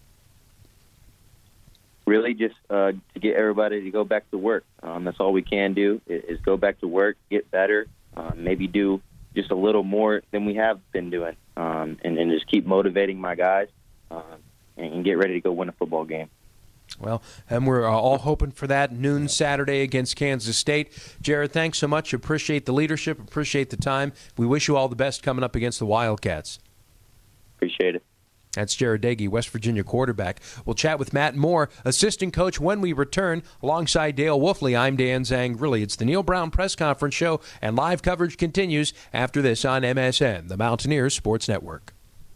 Really just to get everybody to go back to work. That's all we can do is go back to work, get better, maybe do just a little more than we have been doing, and just keep motivating my guys and get ready to go win a football game. Well, and we're all hoping for that noon Saturday against Kansas State. Jarret, thanks so much. Appreciate the leadership. Appreciate the time. We wish you all the best coming up against the Wildcats. Appreciate it. That's Jarret Doege, West Virginia quarterback. We'll chat with Matt Moore, assistant coach, when we return. Alongside Dale Wolfley, I'm Dan Zang. Really, it's the Neil Brown Press Conference show, and live coverage continues after this on MSN, the Mountaineers Sports Network.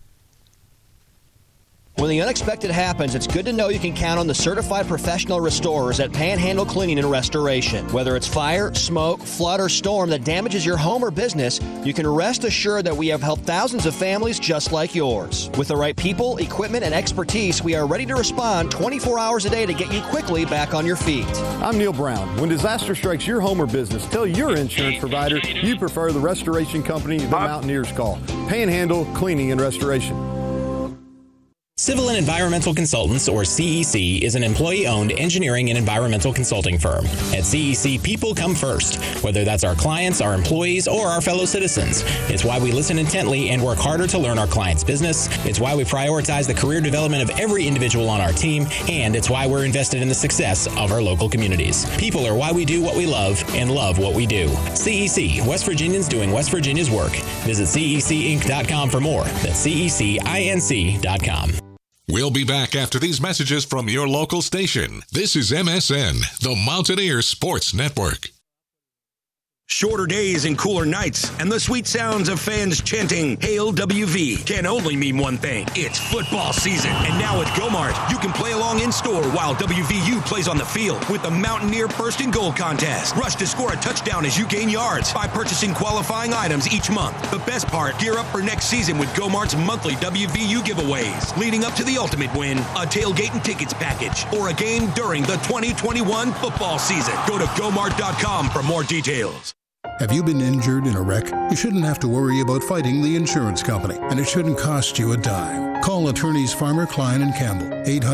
When the unexpected happens, it's good to know you can count on the certified professional restorers at Panhandle Cleaning and Restoration. Whether it's fire, smoke, flood, or storm that damages your home or business, you can rest assured that we have helped thousands of families just like yours. With the right people, equipment, and expertise, we are ready to respond 24 hours a day to get you quickly back on your feet. I'm Neil Brown. When disaster strikes your home or business, tell your insurance provider you prefer the restoration company the Mountaineers call. Panhandle Cleaning and Restoration. Civil and Environmental Consultants, or CEC, is an employee-owned engineering and environmental consulting firm. At CEC, people come first, whether that's our clients, our employees, or our fellow citizens. It's why we listen intently and work harder to learn our clients' business. It's why we prioritize the career development of every individual on our team, and it's why we're invested in the success of our local communities. People are why we do what we love and love what we do. CEC, West Virginians doing West Virginia's work. Visit cecinc.com for more. That's cecinc.com. We'll be back after these messages from your local station. This is MSN, the Mountaineer Sports Network. Shorter days and cooler nights, and the sweet sounds of fans chanting Hail WV can only mean one thing. It's football season. And now at Go-Mart, you can play along in-store while WVU plays on the field with the Mountaineer First and Goal contest. Rush to score a touchdown as you gain yards by purchasing qualifying items each month. The best part, gear up for next season with Go-Mart's monthly WVU giveaways. Leading up to the ultimate win, a tailgate and tickets package, or a game during the 2021 football season. Go to GoMart.com for more details. Have you been injured in a wreck? You shouldn't have to worry about fighting the insurance company, and it shouldn't cost you a dime. Call attorneys Farmer, Klein, and Campbell,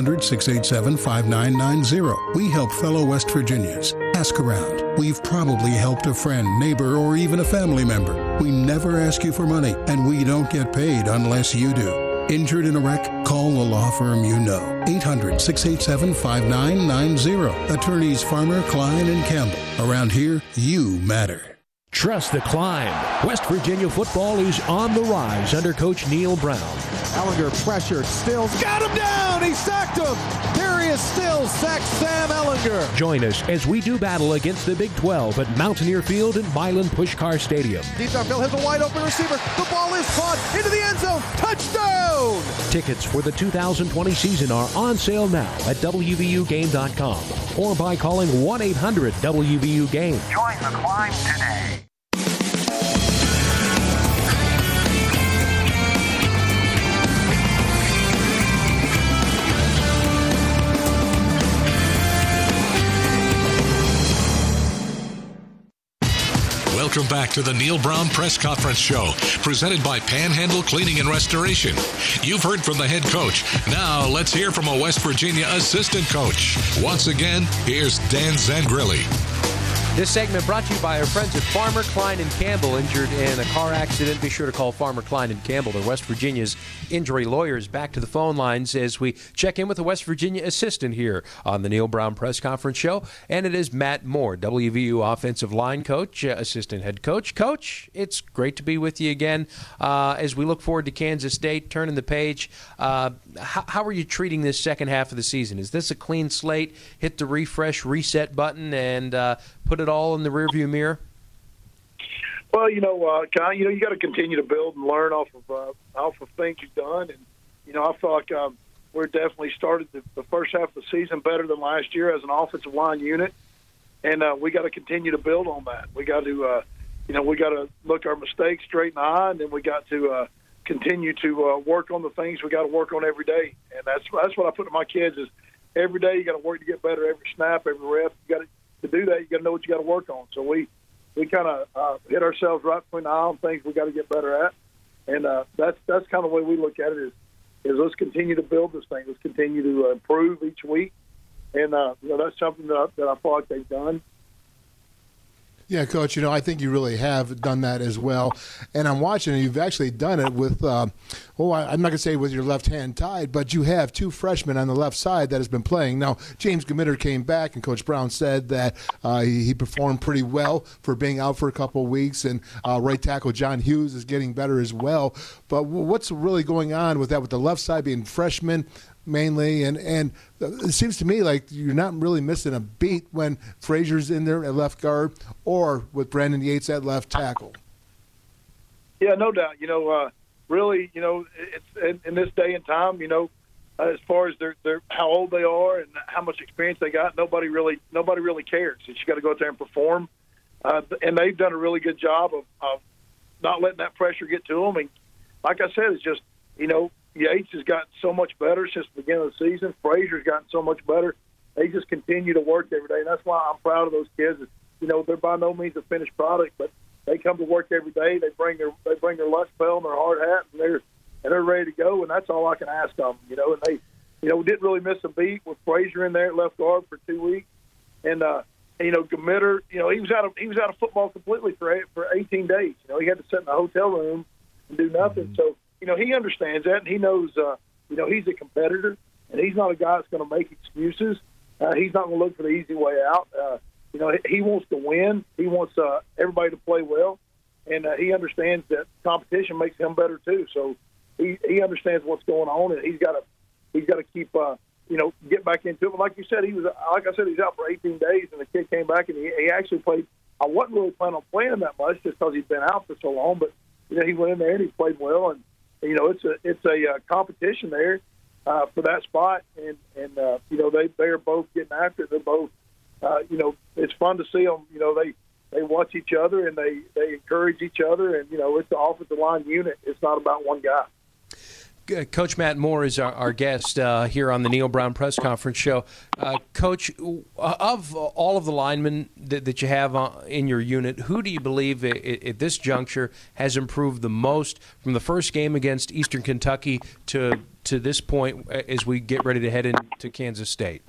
800-687-5990. We help fellow West Virginians. Ask around. We've probably helped a friend, neighbor, or even a family member. We never ask you for money, and we don't get paid unless you do. Injured in a wreck? Call the law firm you know. 800-687-5990. Attorneys Farmer, Klein, and Campbell. Around here, you matter. Trust the climb. West Virginia football is on the rise under Coach Neil Brown. Ellinger pressured, Stills got him down. He sacked him. Darius Darius Stills sacks Sam Ehlinger. Join us as we do battle against the Big 12 at Mountaineer Field and Milan Pushkar Stadium. Deep downfield has a wide open receiver. The ball is caught into the end zone. Touchdown! Tickets for the 2020 season are on sale now at WVUGame.com or by calling 1-800-WVU-GAME. Join the climb today. Welcome back to the Neil Brown Press Conference Show, presented by Panhandle Cleaning and Restoration. You've heard from the head coach. Now let's hear from a West Virginia assistant coach. Once again, here's Dan Zangrilli. This segment brought to you by our friends at Farmer, Klein & Campbell. Injured in a car accident? Be sure to call Farmer, Klein & Campbell. They're West Virginia's injury lawyers. Back to the phone lines as we check in with the West Virginia assistant here on the Neil Brown Press Conference Show. And it is Matt Moore, WVU offensive line coach, assistant head coach. Coach, it's great to be with you again as we look forward to Kansas State, turning the page. How are you treating this second half of the season? Is this a clean slate? Hit the refresh, reset button, and put it all in the rearview mirror? Well, you got to continue to build and learn off of things you've done, and I feel like we're definitely started the first half of the season better than last year as an offensive line unit, and we got to continue to build on that. We got to, we got to look our mistakes straight in the eye, and then we got to continue to work on the things we got to work on every day, and that's what I put to my kids is every day you got to work to get better, every snap, every rep. You got to do that. You got to know what you got to work on. So we kind of hit ourselves right between the eye on things we got to get better at, and that's kind of the way we look at it is let's continue to build this thing. Let's continue to improve each week, and that's something that I feel like they've done. Yeah, Coach, I think you really have done that as well. And I'm watching, and you've actually done it with, I'm not going to say with your left hand tied, but you have two freshmen on the left side that has been playing. Now, James Gamitter came back, and Coach Brown said that he performed pretty well for being out for a couple of weeks, and right tackle John Hughes is getting better as well. But what's really going on with that, with the left side being freshmen mainly, and it seems to me like you're not really missing a beat when Frazier's in there at left guard or with Brandon Yates at left tackle. Yeah, no doubt. Really, it's in this day and time, as far as their how old they are and how much experience they got, nobody really cares. You got to go out there and perform, and they've done a really good job of not letting that pressure get to them. And like I said, it's just Yates has gotten so much better since the beginning of the season. Frazier's gotten so much better. They just continue to work every day, and that's why I'm proud of those kids. They're by no means a finished product, but they come to work every day. They bring their lunch pail and their hard hat, and they're ready to go. And that's all I can ask of them. And they, didn't really miss a beat with Frazier in there at left guard for 2 weeks, and Gamitter, he was out of football completely for 18 days. He had to sit in a hotel room and do nothing. Mm-hmm. So. He understands that, and he knows, he's a competitor, and he's not a guy that's going to make excuses. He's not going to look for the easy way out. He wants to win. He wants everybody to play well, and he understands that competition makes him better too. So he understands what's going on, and he's got to keep, get back into it. But like you said, he's out for 18 days, and the kid came back, and he actually played. I wasn't really planning on playing him that much just because he's been out for so long, but he went in there and he played well, and it's a competition there for that spot, and they are both getting after it. They're both, it's fun to see them. They watch each other and they encourage each other, and it's the offensive line unit. It's not about one guy. Coach Matt Moore is our guest here on the Neil Brown Press Conference Show. Coach, of all of the linemen that you have in your unit, who do you believe at this juncture has improved the most from the first game against Eastern Kentucky to this point as we get ready to head into Kansas State?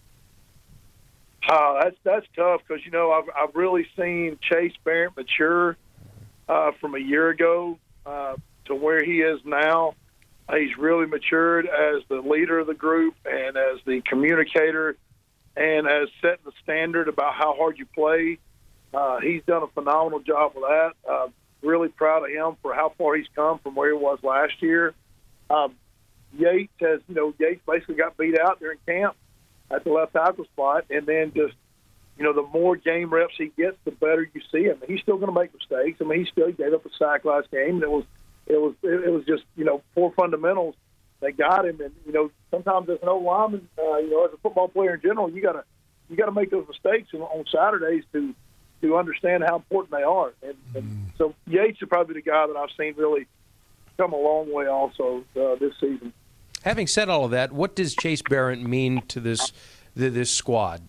That's tough because, I've really seen Chase Barrett mature from a year ago to where he is now. He's really matured as the leader of the group and as the communicator and as setting the standard about how hard you play. He's done a phenomenal job with that. Really proud of him for how far he's come from where he was last year. Yates basically got beat out during camp, at the left tackle spot, and then just, the more game reps he gets, the better you see him. He's still going to make mistakes. I mean, he gave up a sack last game, and it was just, poor fundamentals that got him. And, sometimes as an old lineman, as a football player in general, you got to make those mistakes on Saturdays to understand how important they are. And so Yates is probably the guy that I've seen really come a long way also this season. Having said all of that, what does Chase Barrett mean to this squad?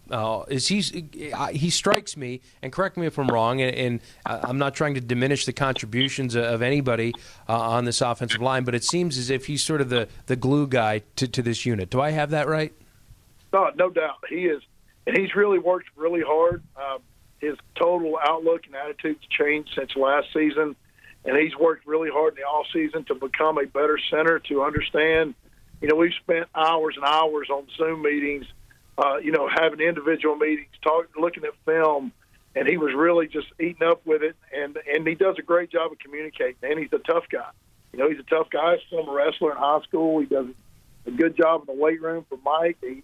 He strikes me, and correct me if I'm wrong, and I'm not trying to diminish the contributions of anybody on this offensive line, but it seems as if he's sort of the glue guy to this unit. Do I have that right? No doubt. He is. And he's really worked really hard. His total outlook and attitude's changed since last season, and he's worked really hard in the offseason to become a better center, to understand. We've spent hours and hours on Zoom meetings, having individual meetings, looking at film, and he was really just eating up with it. And he does a great job of communicating, and he's a tough guy. He's a tough guy. He's a wrestler in high school. He does a good job in the weight room for Mike. He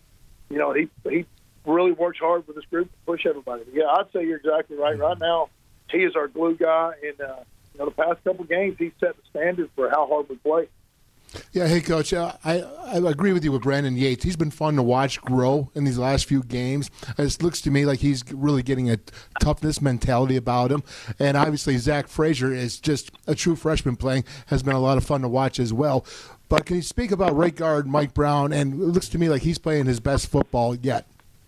really works hard with this group to push everybody. Yeah, I'd say you're exactly right. Right now, he is our glue guy, and the past couple of games, he's set the standard for how hard we play. Yeah, hey, Coach, I agree with you with Brandon Yates. He's been fun to watch grow in these last few games. It looks to me like he's really getting a toughness mentality about him. And obviously, Zach Frazier is just a true freshman playing, has been a lot of fun to watch as well. But can you speak about right guard Mike Brown? And it looks to me like he's playing his best football yet.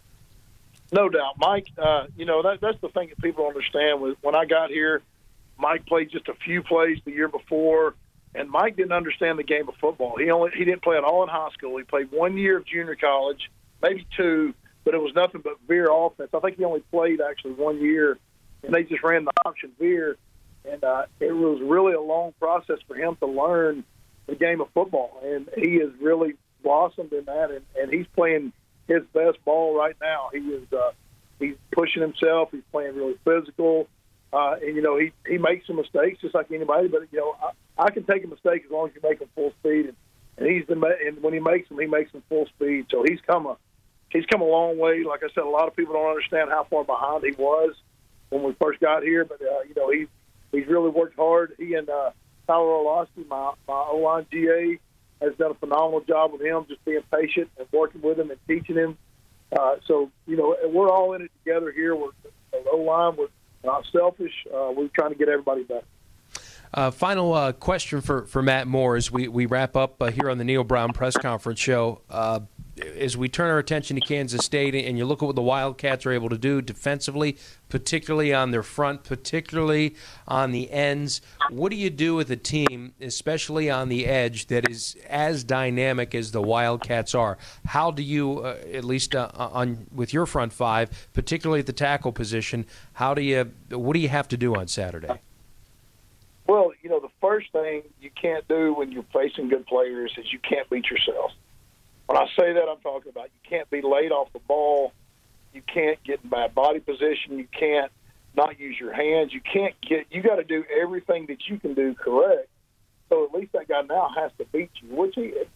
No doubt. Mike, that's the thing that people don't understand. When I got here, Mike played just a few plays the year before. And Mike didn't understand the game of football. He didn't play at all in high school. He played 1 year of junior college, maybe 2, but it was nothing but veer offense. I think he only played actually 1 year, and they just ran the option veer. And it was really a long process for him to learn the game of football. And he has really blossomed in that, and he's playing his best ball right now. He's pushing himself. He's playing really physical. And he makes some mistakes just like anybody, but I can take a mistake as long as you make them full speed, and when he makes them full speed. So he's come a long way. Like I said, a lot of people don't understand how far behind he was when we first got here, but he's really worked hard. He and Tyler Orlowski, my O-line GA, has done a phenomenal job with him, just being patient and working with him and teaching him. So we're all in it together here. We're O-line. We're not selfish. We're trying to get everybody back. Final question for Matt Moore as we wrap up here on the Neil Brown Press Conference show. As we turn our attention to Kansas State and you look at what the Wildcats are able to do defensively, particularly on their front, particularly on the ends, what do you do with a team, especially on the edge, that is as dynamic as the Wildcats are? How do you, at least with your front five, particularly at the tackle position, what do you have to do on Saturday? Well, the first thing you can't do when you're facing good players is you can't beat yourself. When I say that, I'm talking about you can't be laid off the ball. You can't get in bad body position. You can't not use your hands. You got to do everything that you can do correct. So at least that guy now has to beat you, which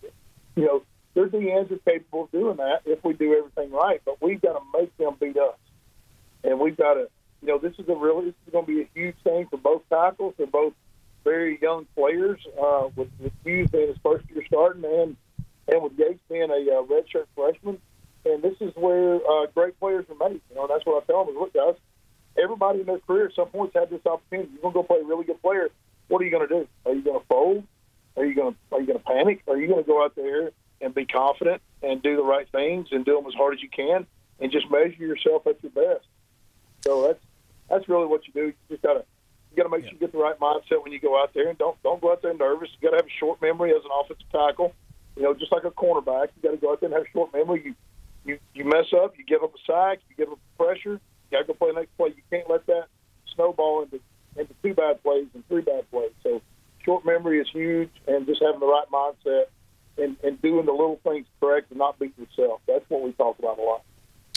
their DNs are capable of doing that if we do everything right. But we've got to make them beat us. And we've got to, this is going to be a huge thing for both tackles. They're both very young players, with Hughes being his first year starting and with Yates being a redshirt freshman. And this is where great players are made. That's what I tell them is, look, guys, everybody in their career at some points had this opportunity. You're going to go play a really good player. What are you going to do? Are you going to fold? Are you going to panic? Are you going to go out there and be confident and do the right things and do them as hard as you can and just measure yourself at your best? So that's really what you do. You just got to make sure you get the right mindset when you go out there, and don't go out there nervous. You got to have a short memory as an offensive tackle. Just like a cornerback, you got to go out there and have short memory. You mess up, you give up a sack, you give up pressure. You got to go play the next play. You can't let that snowball into 2 bad plays and 3 bad plays. So short memory is huge, and just having the right mindset and doing the little things correct and not beating yourself. That's what we talk about a lot.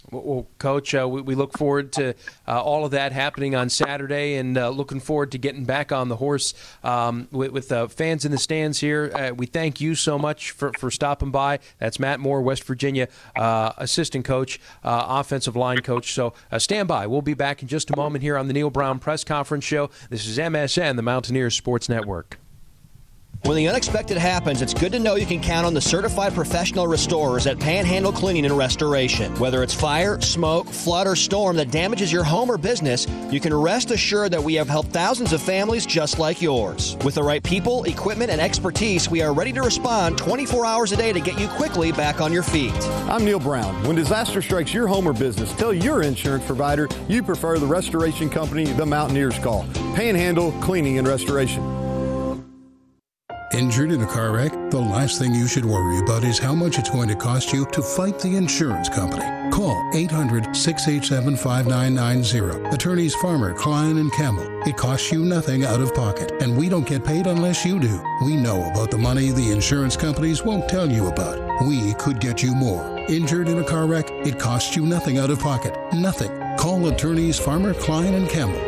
Well, Coach, we look forward to all of that happening on Saturday, and looking forward to getting back on the horse with fans in the stands here. We thank you so much for stopping by. That's Matt Moore, West Virginia assistant coach, offensive line coach. So stand by. We'll be back in just a moment here on the Neil Brown Press Conference Show. This is MSN, the Mountaineers Sports Network. When the unexpected happens, it's good to know you can count on the certified professional restorers at Panhandle Cleaning and Restoration. Whether it's fire, smoke, flood, or storm that damages your home or business, you can rest assured that we have helped thousands of families just like yours. With the right people, equipment, and expertise, we are ready to respond 24 hours a day to get you quickly back on your feet. I'm Neil Brown. When disaster strikes your home or business, tell your insurance provider you prefer the restoration company the Mountaineers call. Panhandle Cleaning and Restoration. Injured in a car wreck? The last thing you should worry about is how much it's going to cost you to fight the insurance company. Call 800-687-5990. Attorneys Farmer, Klein, and Campbell. It costs you nothing out of pocket, and we don't get paid unless you do. We know about the money the insurance companies won't tell you about. We could get you more. Injured in a car wreck? It costs you nothing out of pocket. Nothing. Call attorneys Farmer, Klein, and Campbell.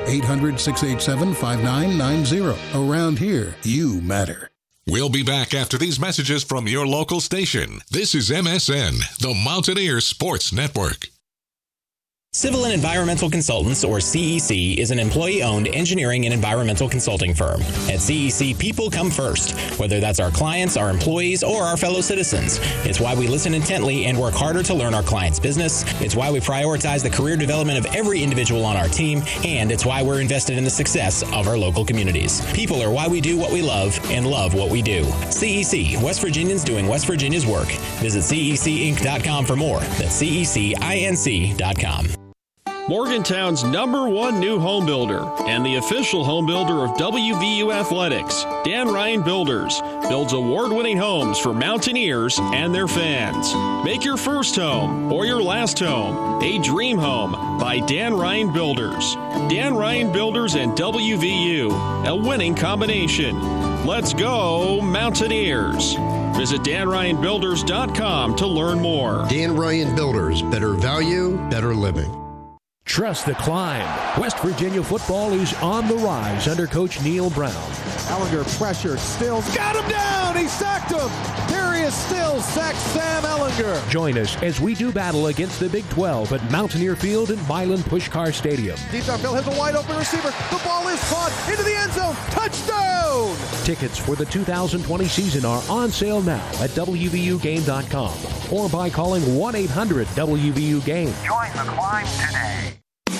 800-687-5990. Around here, you matter. We'll be back after these messages from your local station. This is MSN, the Mountaineer Sports Network. Civil and Environmental Consultants, or CEC, is an employee-owned engineering and environmental consulting firm. At CEC, people come first, whether that's our clients, our employees, or our fellow citizens. It's why we listen intently and work harder to learn our clients' business. It's why we prioritize the career development of every individual on our team, and it's why we're invested in the success of our local communities. People are why we do what we love and love what we do. CEC, West Virginians doing West Virginia's work. Visit cecinc.com for more. That's cecinc.com. Morgantown's #1 new home builder and the official home builder of WVU Athletics, Dan Ryan Builders, builds award-winning homes for Mountaineers and their fans. Make your first home or your last home a dream home by Dan Ryan Builders. Dan Ryan Builders and WVU, a winning combination. Let's go, Mountaineers. Visit DanRyanBuilders.com to learn more. Dan Ryan Builders, better value, better living. Trust the climb. West Virginia football is on the rise under Coach Neil Brown. Ellinger pressured, Stills got him down. He sacked him. Darius Stills sacks Sam Ellinger. Join us as we do battle against the Big 12 at Mountaineer Field and Milan Pushkar Stadium. Deep downfield has a wide open receiver. The ball is caught into the end zone. Touchdown! Tickets for the 2020 season are on sale now at WVUGame.com or by calling 1-800-WVU-GAME. Join the climb today.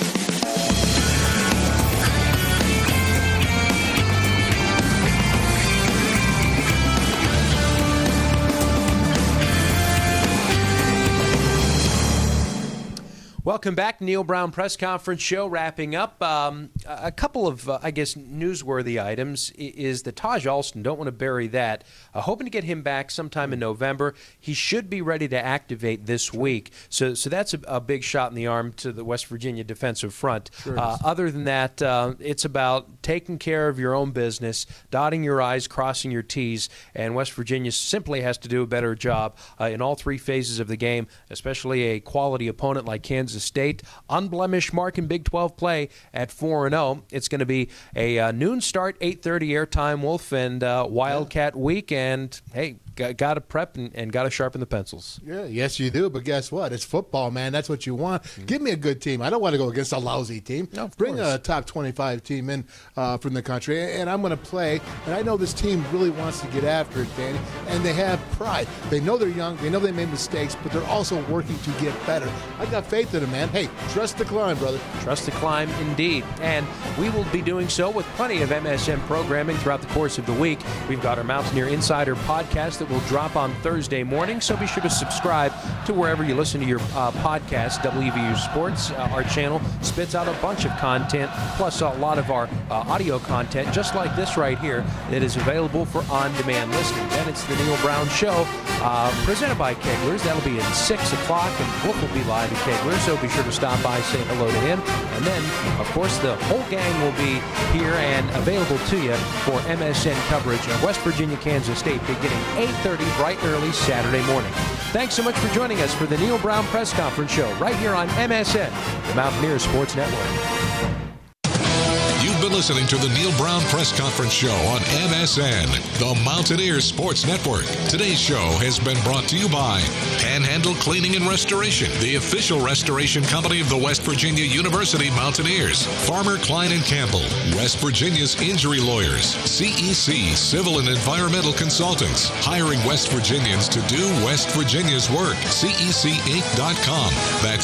Welcome back, Neil Brown Press Conference Show. Wrapping up, a couple of, newsworthy items is that Taj Alston, don't want to bury that. Hoping to get him back sometime in November. He should be ready to activate this week. So that's a big shot in the arm to the West Virginia defensive front. Sure other than that, it's about taking care of your own business, dotting your I's, crossing your T's, and West Virginia simply has to do a better job in all three phases of the game, especially a quality opponent like Kansas State. Unblemished mark in Big 12 play at 4-0. It's going to be a noon start, 8:30 airtime, Wolf, and Wildcat week. And, hey, got to prep and got to sharpen the pencils. Yeah, yes, you do. But guess what? It's football, man. That's what you want. Give me a good team. I don't want to go against a lousy team. No, Bring a top 25 team in from the country, and I'm going to play. And I know this team really wants to get after it, Danny, and they have pride. They know they're young. They know they made mistakes, but they're also working to get better. I got faith in them, man. Hey, trust the climb, brother. Trust the climb, indeed. And we will be doing so with plenty of MSN programming throughout the course of the week. We've got our Mountaineer Insider podcast that will drop on Thursday morning, so be sure to subscribe to wherever you listen to your podcast. WVU Sports, our channel, spits out a bunch of content, plus a lot of our audio content, just like this right here, that is available for on-demand listening. Then it's the Neil Brown Show, presented by Keglers. That'll be at 6 o'clock, and Wolf will be live at Keglers, so be sure to stop by, say hello to him. And then, of course, the whole gang will be here and available to you for MSN coverage of West Virginia, Kansas State, beginning 8 9:30 bright and early Saturday morning. Thanks so much for joining us for the Neil Brown Press Conference Show right here on MSN, the Mountaineers Sports Network. You've been listening to the Neil Brown Press Conference Show on MSN, the Mountaineers Sports Network. Today's show has been brought to you by Panhandle Cleaning and Restoration, the official restoration company of the West Virginia University Mountaineers. Farmer Klein & Campbell, West Virginia's injury lawyers. CEC Civil and Environmental Consultants, hiring West Virginians to do West Virginia's work. CECinc.com. That's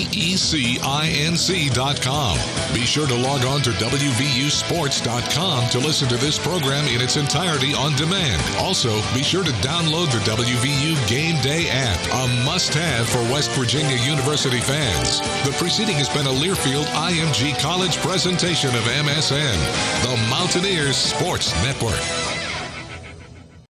CECINC.com. Be sure to log on to WVUsports.com to listen to this program in its entirety on demand. Also, be sure to download the WVU Game Day app, a must-have for West Virginia University fans. The preceding has been a Learfield IMG College presentation of MSN, the Mountaineers Sports Network.